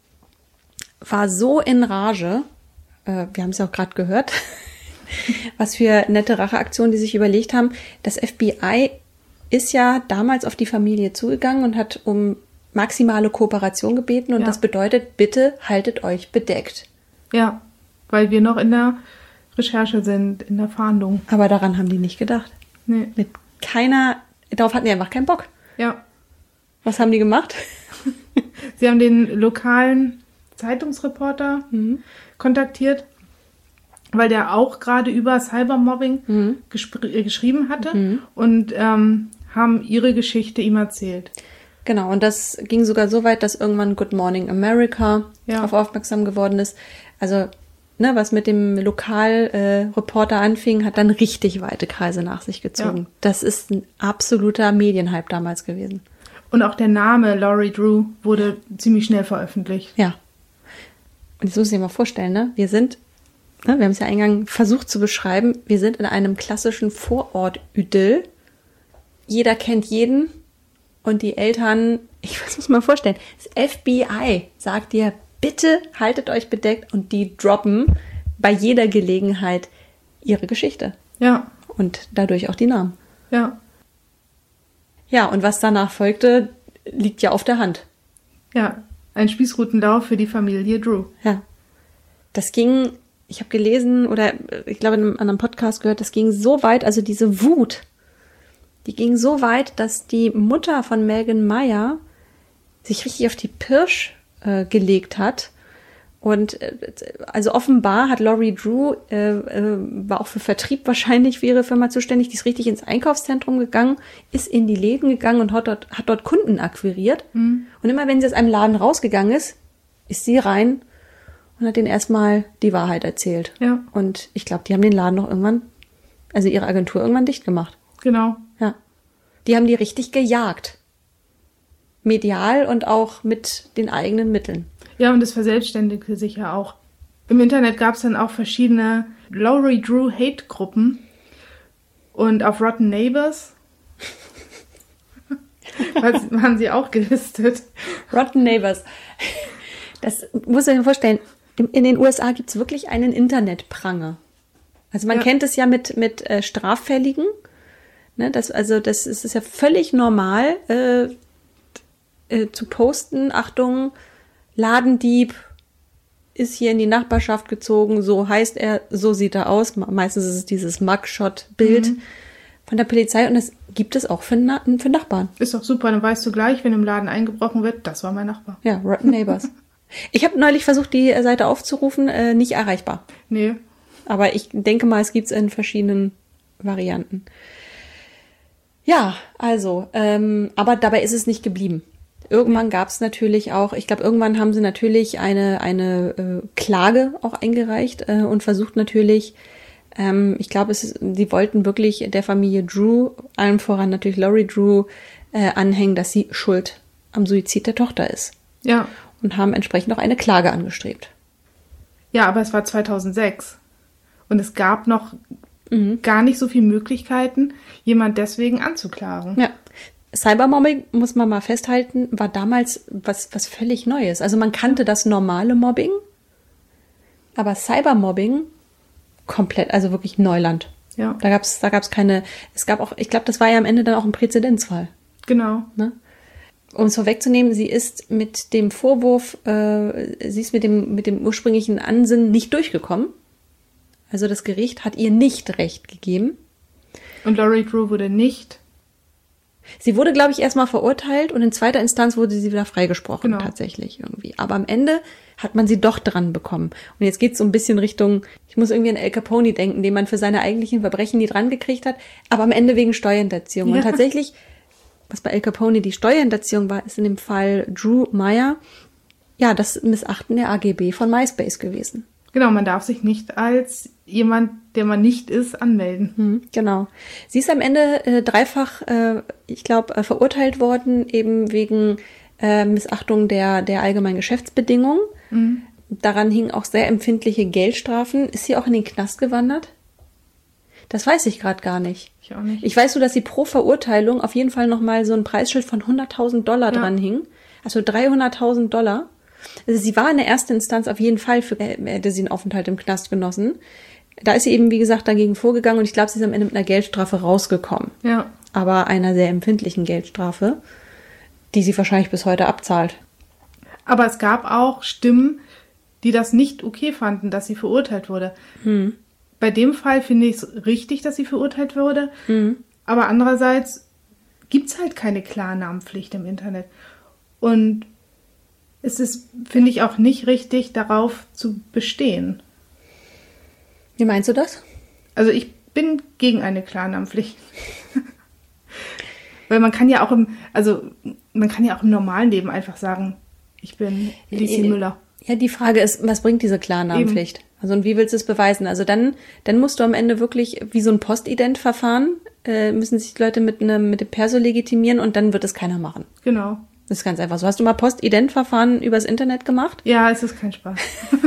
war so in Rage, äh, wir haben es ja auch gerade gehört, was für nette Racheaktionen die sich überlegt haben. Das F B I ist ja damals auf die Familie zugegangen und hat um maximale Kooperation gebeten. Und ja. das bedeutet, bitte haltet euch bedeckt. Ja, weil wir noch in der Recherche sind, in der Fahndung. Aber daran haben die nicht gedacht. Nee. Mit keiner, darauf hatten die einfach keinen Bock. Ja. Was haben die gemacht? Sie haben den lokalen Zeitungsreporter mhm. kontaktiert, weil der auch gerade über Cybermobbing mhm. gespr- äh, geschrieben hatte mhm. und ähm, haben ihre Geschichte ihm erzählt. Genau, und das ging sogar so weit, dass irgendwann Good Morning America ja. darauf aufmerksam geworden ist. Also, ne, was mit dem Lokalreporter äh, anfing, hat dann richtig weite Kreise nach sich gezogen. Ja. Das ist ein absoluter Medienhype damals gewesen. Und auch der Name Laurie Drew wurde ziemlich schnell veröffentlicht. Ja. Und jetzt muss ich dir mal vorstellen, ne, wir sind, ne, wir haben es ja eingangs versucht zu beschreiben, wir sind in einem klassischen Vorort-Idyll. Jeder kennt jeden. Und die Eltern, ich muss mir mal vorstellen, das F B I sagt dir, bitte haltet euch bedeckt, und die droppen bei jeder Gelegenheit ihre Geschichte. Ja. Und dadurch auch die Namen. Ja. Ja, und was danach folgte, liegt ja auf der Hand. Ja, ein Spießrutenlauf für die Familie Drew. Ja. Das ging, ich habe gelesen oder ich glaube in einem anderen Podcast gehört, das ging so weit, also diese Wut, die ging so weit, dass die Mutter von Megan Meier sich richtig auf die Pirsch äh, gelegt hat. Und äh, also offenbar hat Laurie Drew, äh, äh, war auch für Vertrieb wahrscheinlich für ihre Firma zuständig, die ist richtig ins Einkaufszentrum gegangen, ist in die Läden gegangen und hat dort, hat dort Kunden akquiriert. Mhm. Und immer wenn sie aus einem Laden rausgegangen ist, ist sie rein und hat denen erstmal die Wahrheit erzählt. Ja. Und ich glaube, die haben den Laden noch irgendwann, also ihre Agentur irgendwann dicht gemacht. Genau. Ja. Die haben die richtig gejagt. Medial und auch mit den eigenen Mitteln. Ja, und das verselbstständigte sich ja auch. Im Internet gab es dann auch verschiedene Laurie Drew Hate-Gruppen. Und auf Rotten Neighbors waren sie auch gelistet. Rotten Neighbors. Das muss ich mir vorstellen. In den U S A gibt es wirklich einen Internetpranger. Also man ja. kennt es ja mit, mit äh, Straffälligen. Ne, das, also das ist, ist ja völlig normal äh, äh, zu posten. Achtung, Ladendieb ist hier in die Nachbarschaft gezogen, so heißt er, so sieht er aus. Meistens ist es dieses Mugshot-Bild mhm. von der Polizei und das gibt es auch für, Na- für Nachbarn. Ist doch super, dann weißt du gleich, wenn im Laden eingebrochen wird, das war mein Nachbar. Ja, Rotten Neighbors. Ich habe neulich versucht, die Seite aufzurufen, äh, nicht erreichbar. Nee. Aber ich denke mal, es gibt es in verschiedenen Varianten. Ja, also, ähm, aber dabei ist es nicht geblieben. Irgendwann gab es natürlich auch, ich glaube, irgendwann haben sie natürlich eine eine äh, Klage auch eingereicht äh, und versucht natürlich, ähm, ich glaube, es ist, sie wollten wirklich der Familie Drew, allem voran natürlich Laurie Drew, äh, anhängen, dass sie schuld am Suizid der Tochter ist. Ja. Und haben entsprechend auch eine Klage angestrebt. Ja, aber es war zweitausendsechs und es gab noch mhm. gar nicht so viele Möglichkeiten, jemand deswegen anzuklagen. Ja. Cybermobbing, muss man mal festhalten, war damals was, was völlig Neues. Also man kannte das normale Mobbing, aber Cybermobbing komplett, also wirklich Neuland. Ja. Da gab's, da gab's keine, es gab auch, ich glaube, das war ja am Ende dann auch ein Präzedenzfall. Genau. Ne? Um es vorwegzunehmen, sie ist mit dem Vorwurf, äh, sie ist mit dem, mit dem ursprünglichen Ansinnen nicht durchgekommen. Also das Gericht hat ihr nicht Recht gegeben. Und Laurie Drew wurde nicht Sie wurde, glaube ich, erstmal verurteilt und in zweiter Instanz wurde sie wieder freigesprochen, genau. tatsächlich irgendwie. Aber am Ende hat man sie doch dran bekommen. Und jetzt geht's so ein bisschen Richtung, ich muss irgendwie an Al Capone denken, den man für seine eigentlichen Verbrechen nie dran gekriegt hat, aber am Ende wegen Steuerhinterziehung. Ja. Und tatsächlich, was bei Al Capone die Steuerhinterziehung war, ist in dem Fall Drew Meyer, ja, das Missachten der A G B von MySpace gewesen. Genau, man darf sich nicht als jemand, der man nicht ist, anmelden. Hm, genau. Sie ist am Ende äh, dreifach, äh, ich glaube, äh, verurteilt worden, eben wegen äh, Missachtung der, der allgemeinen Geschäftsbedingungen. Mhm. Daran hingen auch sehr empfindliche Geldstrafen. Ist sie auch in den Knast gewandert? Das weiß ich gerade gar nicht. Ich auch nicht. Ich weiß nur, dass sie pro Verurteilung auf jeden Fall nochmal so ein Preisschild von hunderttausend Dollar ja. dran hing. Also dreihunderttausend Dollar. Also sie war in der ersten Instanz auf jeden Fall, für, äh, hätte sie einen Aufenthalt im Knast genossen. Da ist sie eben, wie gesagt, dagegen vorgegangen und ich glaube, sie ist am Ende mit einer Geldstrafe rausgekommen. Ja. Aber einer sehr empfindlichen Geldstrafe, die sie wahrscheinlich bis heute abzahlt. Aber es gab auch Stimmen, die das nicht okay fanden, dass sie verurteilt wurde. Hm. Bei dem Fall finde ich es richtig, dass sie verurteilt wurde. Hm. Aber andererseits gibt es halt keine Klarnamenpflicht im Internet. Und es ist, finde ich, auch nicht richtig, darauf zu bestehen. Wie meinst du das? Also ich bin gegen eine Klarnamenpflicht. Weil man kann ja auch im, also man kann ja auch im normalen Leben einfach sagen, ich bin Lisi Müller. Ja, die Frage ist, was bringt diese Klarnamenpflicht? Eben. Also und wie willst du es beweisen? Also dann, dann musst du am Ende wirklich wie so ein Postident-Verfahren, äh, müssen sich die Leute mit einem mit dem Perso legitimieren und dann wird es keiner machen. Genau. Das ist ganz einfach so. Hast du mal Postident-Verfahren übers Internet gemacht? Ja, es ist kein Spaß.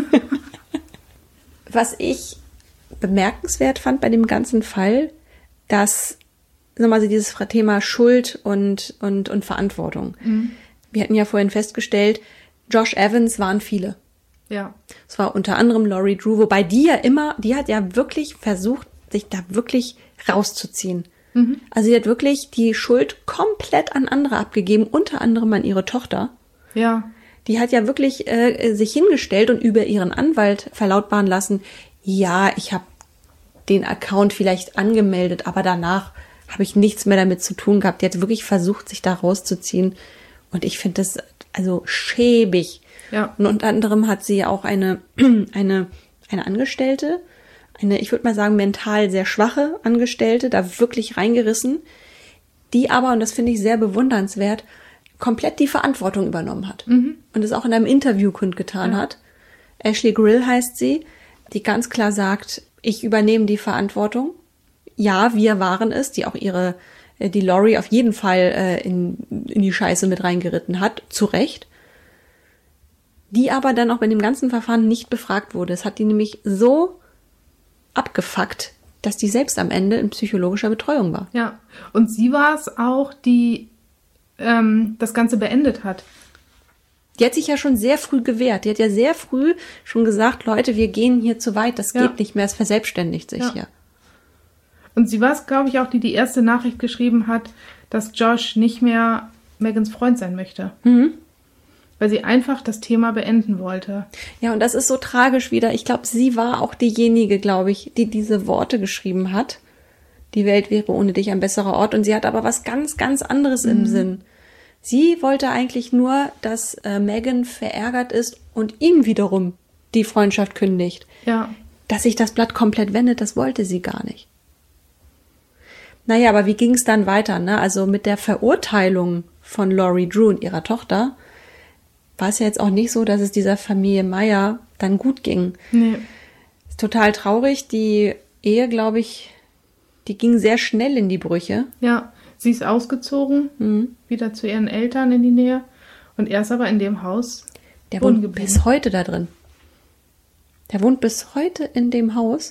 Was ich bemerkenswert fand bei dem ganzen Fall, dass, sagen wir mal, so dieses Thema Schuld und, und, und Verantwortung. Mhm. Wir hatten ja vorhin festgestellt, Josh Evans waren viele. Ja. Es war unter anderem Laurie Drew, wobei die ja immer, die hat ja wirklich versucht, sich da wirklich rauszuziehen. Mhm. Also sie hat wirklich die Schuld komplett an andere abgegeben, unter anderem an ihre Tochter. Ja. Die hat ja wirklich äh, sich hingestellt und über ihren Anwalt verlautbaren lassen, ja, ich habe den Account vielleicht angemeldet, aber danach habe ich nichts mehr damit zu tun gehabt. Die hat wirklich versucht, sich da rauszuziehen. Und ich finde das, also schäbig. Ja. Und unter anderem hat sie auch eine, eine, eine Angestellte, eine, ich würde mal sagen, mental sehr schwache Angestellte, da wirklich reingerissen, die aber, und das finde ich sehr bewundernswert, komplett die Verantwortung übernommen hat. Mhm. Und es auch in einem Interview kundgetan ja. hat. Ashley Grill heißt sie, die ganz klar sagt, ich übernehme die Verantwortung. Ja, wir waren es, die auch ihre, die Lori auf jeden Fall äh, in, in die Scheiße mit reingeritten hat, zu Recht. Die aber dann auch bei dem ganzen Verfahren nicht befragt wurde. Es hat die nämlich so abgefuckt, dass die selbst am Ende in psychologischer Betreuung war. Ja, und sie war es auch, die ähm, das Ganze beendet hat. Die hat sich ja schon sehr früh gewehrt. Die hat ja sehr früh schon gesagt, Leute, wir gehen hier zu weit, das ja. geht nicht mehr, es verselbstständigt sich ja. hier. Und sie war es, glaube ich, auch, die die erste Nachricht geschrieben hat, dass Josh nicht mehr Megans Freund sein möchte. Mhm. Weil sie einfach das Thema beenden wollte. Ja, und das ist so tragisch wieder. Ich glaube, sie war auch diejenige, glaube ich, die diese Worte geschrieben hat. Die Welt wäre ohne dich ein besserer Ort. Und sie hat aber was ganz, ganz anderes mhm. im Sinn. Sie wollte eigentlich nur, dass äh, Megan verärgert ist und ihm wiederum die Freundschaft kündigt. Ja. Dass sich das Blatt komplett wendet, das wollte sie gar nicht. Naja, aber wie ging es dann weiter, ne? Also mit der Verurteilung von Lori Drew und ihrer Tochter war es ja jetzt auch nicht so, dass es dieser Familie Meyer dann gut ging. Nee. Ist total traurig. Die Ehe, glaube ich, die ging sehr schnell in die Brüche. Ja, sie ist ausgezogen, mhm. wieder zu ihren Eltern in die Nähe. Und er ist aber in dem Haus Der wohnt geblieben. Bis heute da drin. Der wohnt bis heute in dem Haus.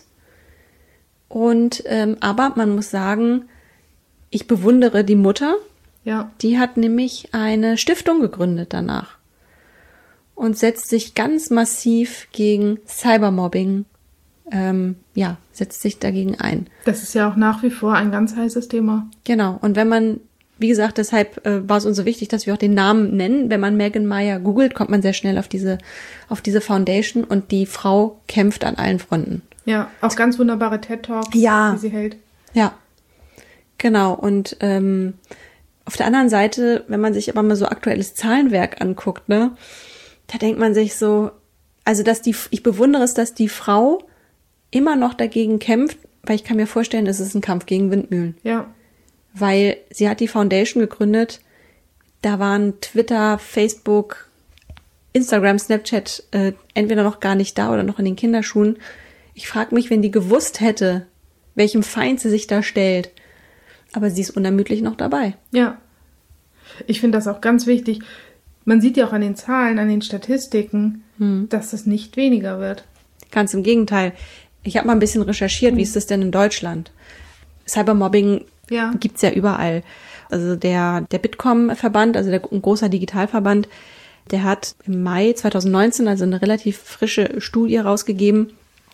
Und ähm, aber man muss sagen, ich bewundere die Mutter. Ja. Die hat nämlich eine Stiftung gegründet danach. Und setzt sich ganz massiv gegen Cybermobbing, ähm, ja, setzt sich dagegen ein. Das ist ja auch nach wie vor ein ganz heißes Thema. Genau. Und wenn man, wie gesagt, deshalb äh, war es uns so wichtig, dass wir auch den Namen nennen. Wenn man Megan Meyer googelt, kommt man sehr schnell auf diese, auf diese Foundation und die Frau kämpft an allen Fronten. Ja, auch ganz wunderbare TED-Talks, ja. die sie hält. Ja, genau. Und ähm, auf der anderen Seite, wenn man sich aber mal so aktuelles Zahlenwerk anguckt, ne, da denkt man sich so, also dass die, ich bewundere es, dass die Frau immer noch dagegen kämpft, weil ich kann mir vorstellen, es ist ein Kampf gegen Windmühlen. Ja. Weil sie hat die Foundation gegründet, da waren Twitter, Facebook, Instagram, Snapchat äh, entweder noch gar nicht da oder noch in den Kinderschuhen. Ich frage mich, wenn die gewusst hätte, welchem Feind sie sich da stellt. Aber sie ist unermüdlich noch dabei. Ja. Ich finde das auch ganz wichtig. Man sieht ja auch an den Zahlen, an den Statistiken, hm. dass es nicht weniger wird. Ganz im Gegenteil. Ich habe mal ein bisschen recherchiert, hm. wie ist das denn in Deutschland? Cybermobbing ja. gibt's ja überall. Also der, der Bitkom-Verband, also der ein großer Digitalverband, der hat im Mai zwanzig neunzehn also eine relativ frische Studie rausgegeben.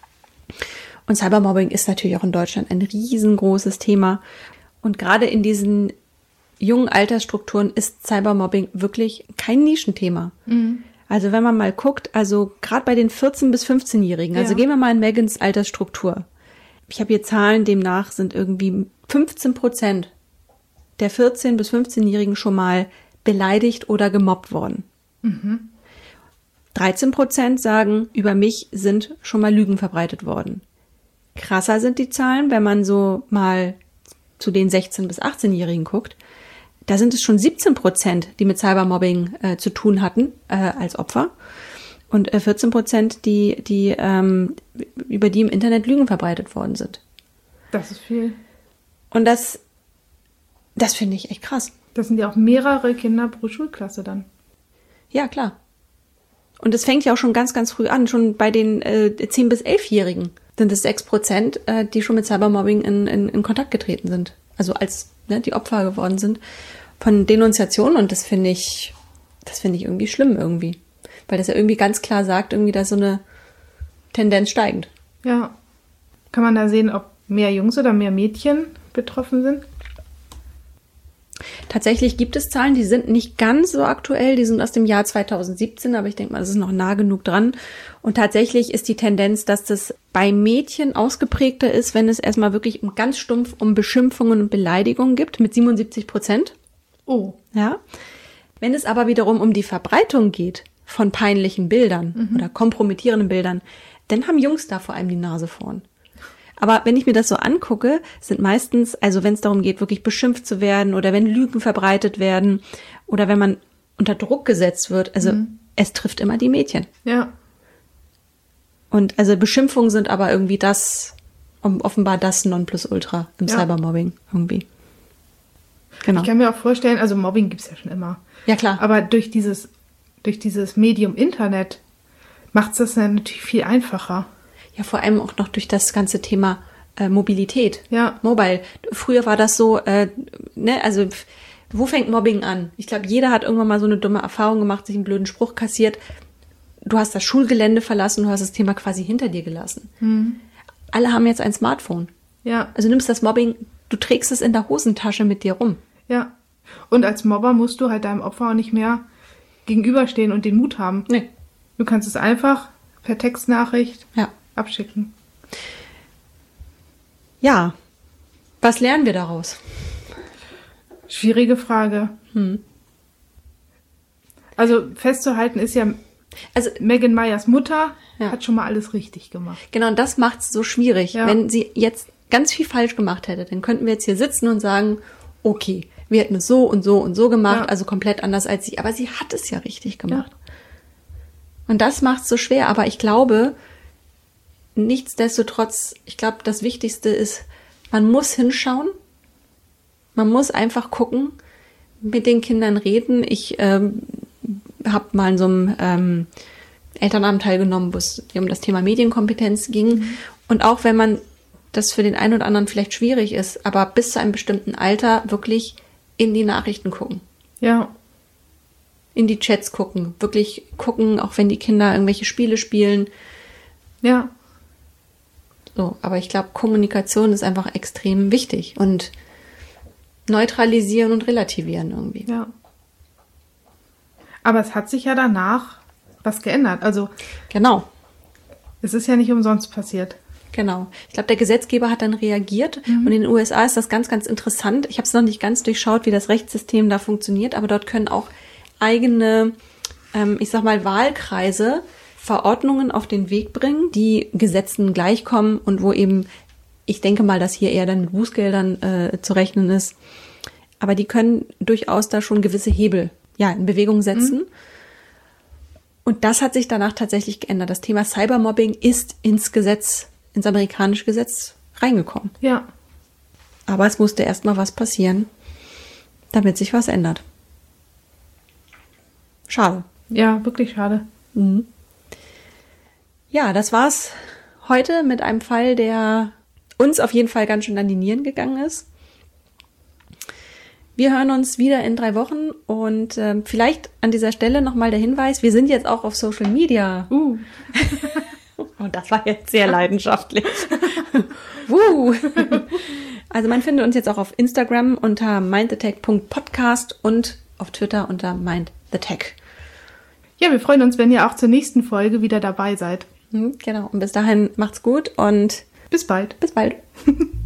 Und Cybermobbing ist natürlich auch in Deutschland ein riesengroßes Thema. Und gerade in diesen jungen Altersstrukturen ist Cybermobbing wirklich kein Nischenthema. Mhm. Also wenn man mal guckt, also gerade bei den vierzehn- bis fünfzehnjährigen, also ja. gehen wir mal in Megans Altersstruktur. Ich habe hier Zahlen, demnach sind irgendwie fünfzehn Prozent der vierzehn- bis fünfzehnjährigen schon mal beleidigt oder gemobbt worden. Mhm. dreizehn Prozent sagen, über mich sind schon mal Lügen verbreitet worden. Krasser sind die Zahlen, wenn man so mal zu den sechzehn- bis achtzehnjährigen guckt. Da sind es schon siebzehn Prozent, die mit Cybermobbing äh, zu tun hatten äh, als Opfer. Und äh, vierzehn Prozent, die, die ähm, über die im Internet Lügen verbreitet worden sind. Das ist viel. Und das, das finde ich echt krass. Das sind ja auch mehrere Kinder pro Schulklasse dann. Ja, klar. Und es fängt ja auch schon ganz, ganz früh an. Schon bei den äh, zehn- bis elfjährigen sind es sechs Prozent, äh, die schon mit Cybermobbing in, in, in Kontakt getreten sind. Also als ne, die Opfer geworden sind von Denunziationen. Und das finde ich, das finde ich irgendwie schlimm irgendwie. Weil das ja irgendwie ganz klar sagt, irgendwie da so eine Tendenz steigend. Ja. Kann man da sehen, ob mehr Jungs oder mehr Mädchen betroffen sind? Tatsächlich gibt es Zahlen, die sind nicht ganz so aktuell, die sind aus dem Jahr zweitausendsiebzehn, aber ich denke mal, das ist noch nah genug dran. Und tatsächlich ist die Tendenz, dass das bei Mädchen ausgeprägter ist, wenn es erstmal wirklich um ganz stumpf um Beschimpfungen und Beleidigungen gibt, mit siebenundsiebzig Prozent. Oh. Ja. Wenn es aber wiederum um die Verbreitung geht von peinlichen Bildern mhm. oder kompromittierenden Bildern, dann haben Jungs da vor allem die Nase vorn. Aber wenn ich mir das so angucke, sind meistens, also wenn es darum geht, wirklich beschimpft zu werden oder wenn Lügen verbreitet werden oder wenn man unter Druck gesetzt wird, also mhm. es trifft immer die Mädchen. Ja. Und also Beschimpfungen sind aber irgendwie das, offenbar das Nonplusultra im ja. Cybermobbing irgendwie. Genau. Ich kann mir auch vorstellen, also Mobbing gibt's ja schon immer. Ja, klar. Aber durch dieses, durch dieses Medium Internet macht's das ja natürlich viel einfacher. Ja, vor allem auch noch durch das ganze Thema äh, Mobilität. Ja. Mobile. Früher war das so, äh, ne, also wo fängt Mobbing an? Ich glaube, jeder hat irgendwann mal so eine dumme Erfahrung gemacht, sich einen blöden Spruch kassiert. Du hast das Schulgelände verlassen, du hast das Thema quasi hinter dir gelassen. Mhm. Alle haben jetzt ein Smartphone. Ja. Also nimmst das Mobbing, du trägst es in der Hosentasche mit dir rum. Ja. Und als Mobber musst du halt deinem Opfer auch nicht mehr gegenüberstehen und den Mut haben. Nee. Du kannst es einfach per Textnachricht ja. abschicken. Ja. Was lernen wir daraus? Schwierige Frage. Hm. Also festzuhalten ist ja, also Megan Meyers Mutter ja. hat schon mal alles richtig gemacht. Genau, und das macht es so schwierig. Ja. Wenn sie jetzt ganz viel falsch gemacht hätte, dann könnten wir jetzt hier sitzen und sagen, okay, wir hätten es so und so und so gemacht, ja. also komplett anders als sie. Aber sie hat es ja richtig gemacht. Ja. Und das macht es so schwer. Aber ich glaube, nichtsdestotrotz, ich glaube, das Wichtigste ist, man muss hinschauen. Man muss einfach gucken, mit den Kindern reden. Ich ähm, habe mal in so einem ähm, Elternabend teilgenommen, wo es um das Thema Medienkompetenz ging. Mhm. Und auch wenn man das für den einen oder anderen vielleicht schwierig ist, aber bis zu einem bestimmten Alter wirklich in die Nachrichten gucken. Ja. In die Chats gucken. Wirklich gucken, auch wenn die Kinder irgendwelche Spiele spielen. Ja. So, aber ich glaube, Kommunikation ist einfach extrem wichtig und neutralisieren und relativieren irgendwie. Ja. Aber es hat sich ja danach was geändert. Also genau. Es ist ja nicht umsonst passiert. Genau. Ich glaube, der Gesetzgeber hat dann reagiert mhm. und in den U S A ist das ganz, ganz interessant. Ich habe es noch nicht ganz durchschaut, wie das Rechtssystem da funktioniert, aber dort können auch eigene, ähm, ich sag mal, Wahlkreise Verordnungen auf den Weg bringen, die Gesetzen gleichkommen und wo eben, ich denke mal, dass hier eher dann mit Bußgeldern äh, zu rechnen ist, aber die können durchaus da schon gewisse Hebel ja in Bewegung setzen. Mhm. Und das hat sich danach tatsächlich geändert. Das Thema Cybermobbing ist ins Gesetz, ins amerikanische Gesetz reingekommen. Ja. Aber es musste erst mal was passieren, damit sich was ändert. Schade. Ja, wirklich schade. Mhm. Ja, das war's heute mit einem Fall, der uns auf jeden Fall ganz schön an die Nieren gegangen ist. Wir hören uns wieder in drei Wochen und äh, vielleicht an dieser Stelle nochmal der Hinweis, wir sind jetzt auch auf Social Media. Uh. Und das war jetzt sehr leidenschaftlich. uh. Also man findet uns jetzt auch auf Instagram unter mindthetech punkt podcast und auf Twitter unter mindthetech. Ja, wir freuen uns, wenn ihr auch zur nächsten Folge wieder dabei seid. Genau. Und bis dahin macht's gut und bis bald. Bis bald.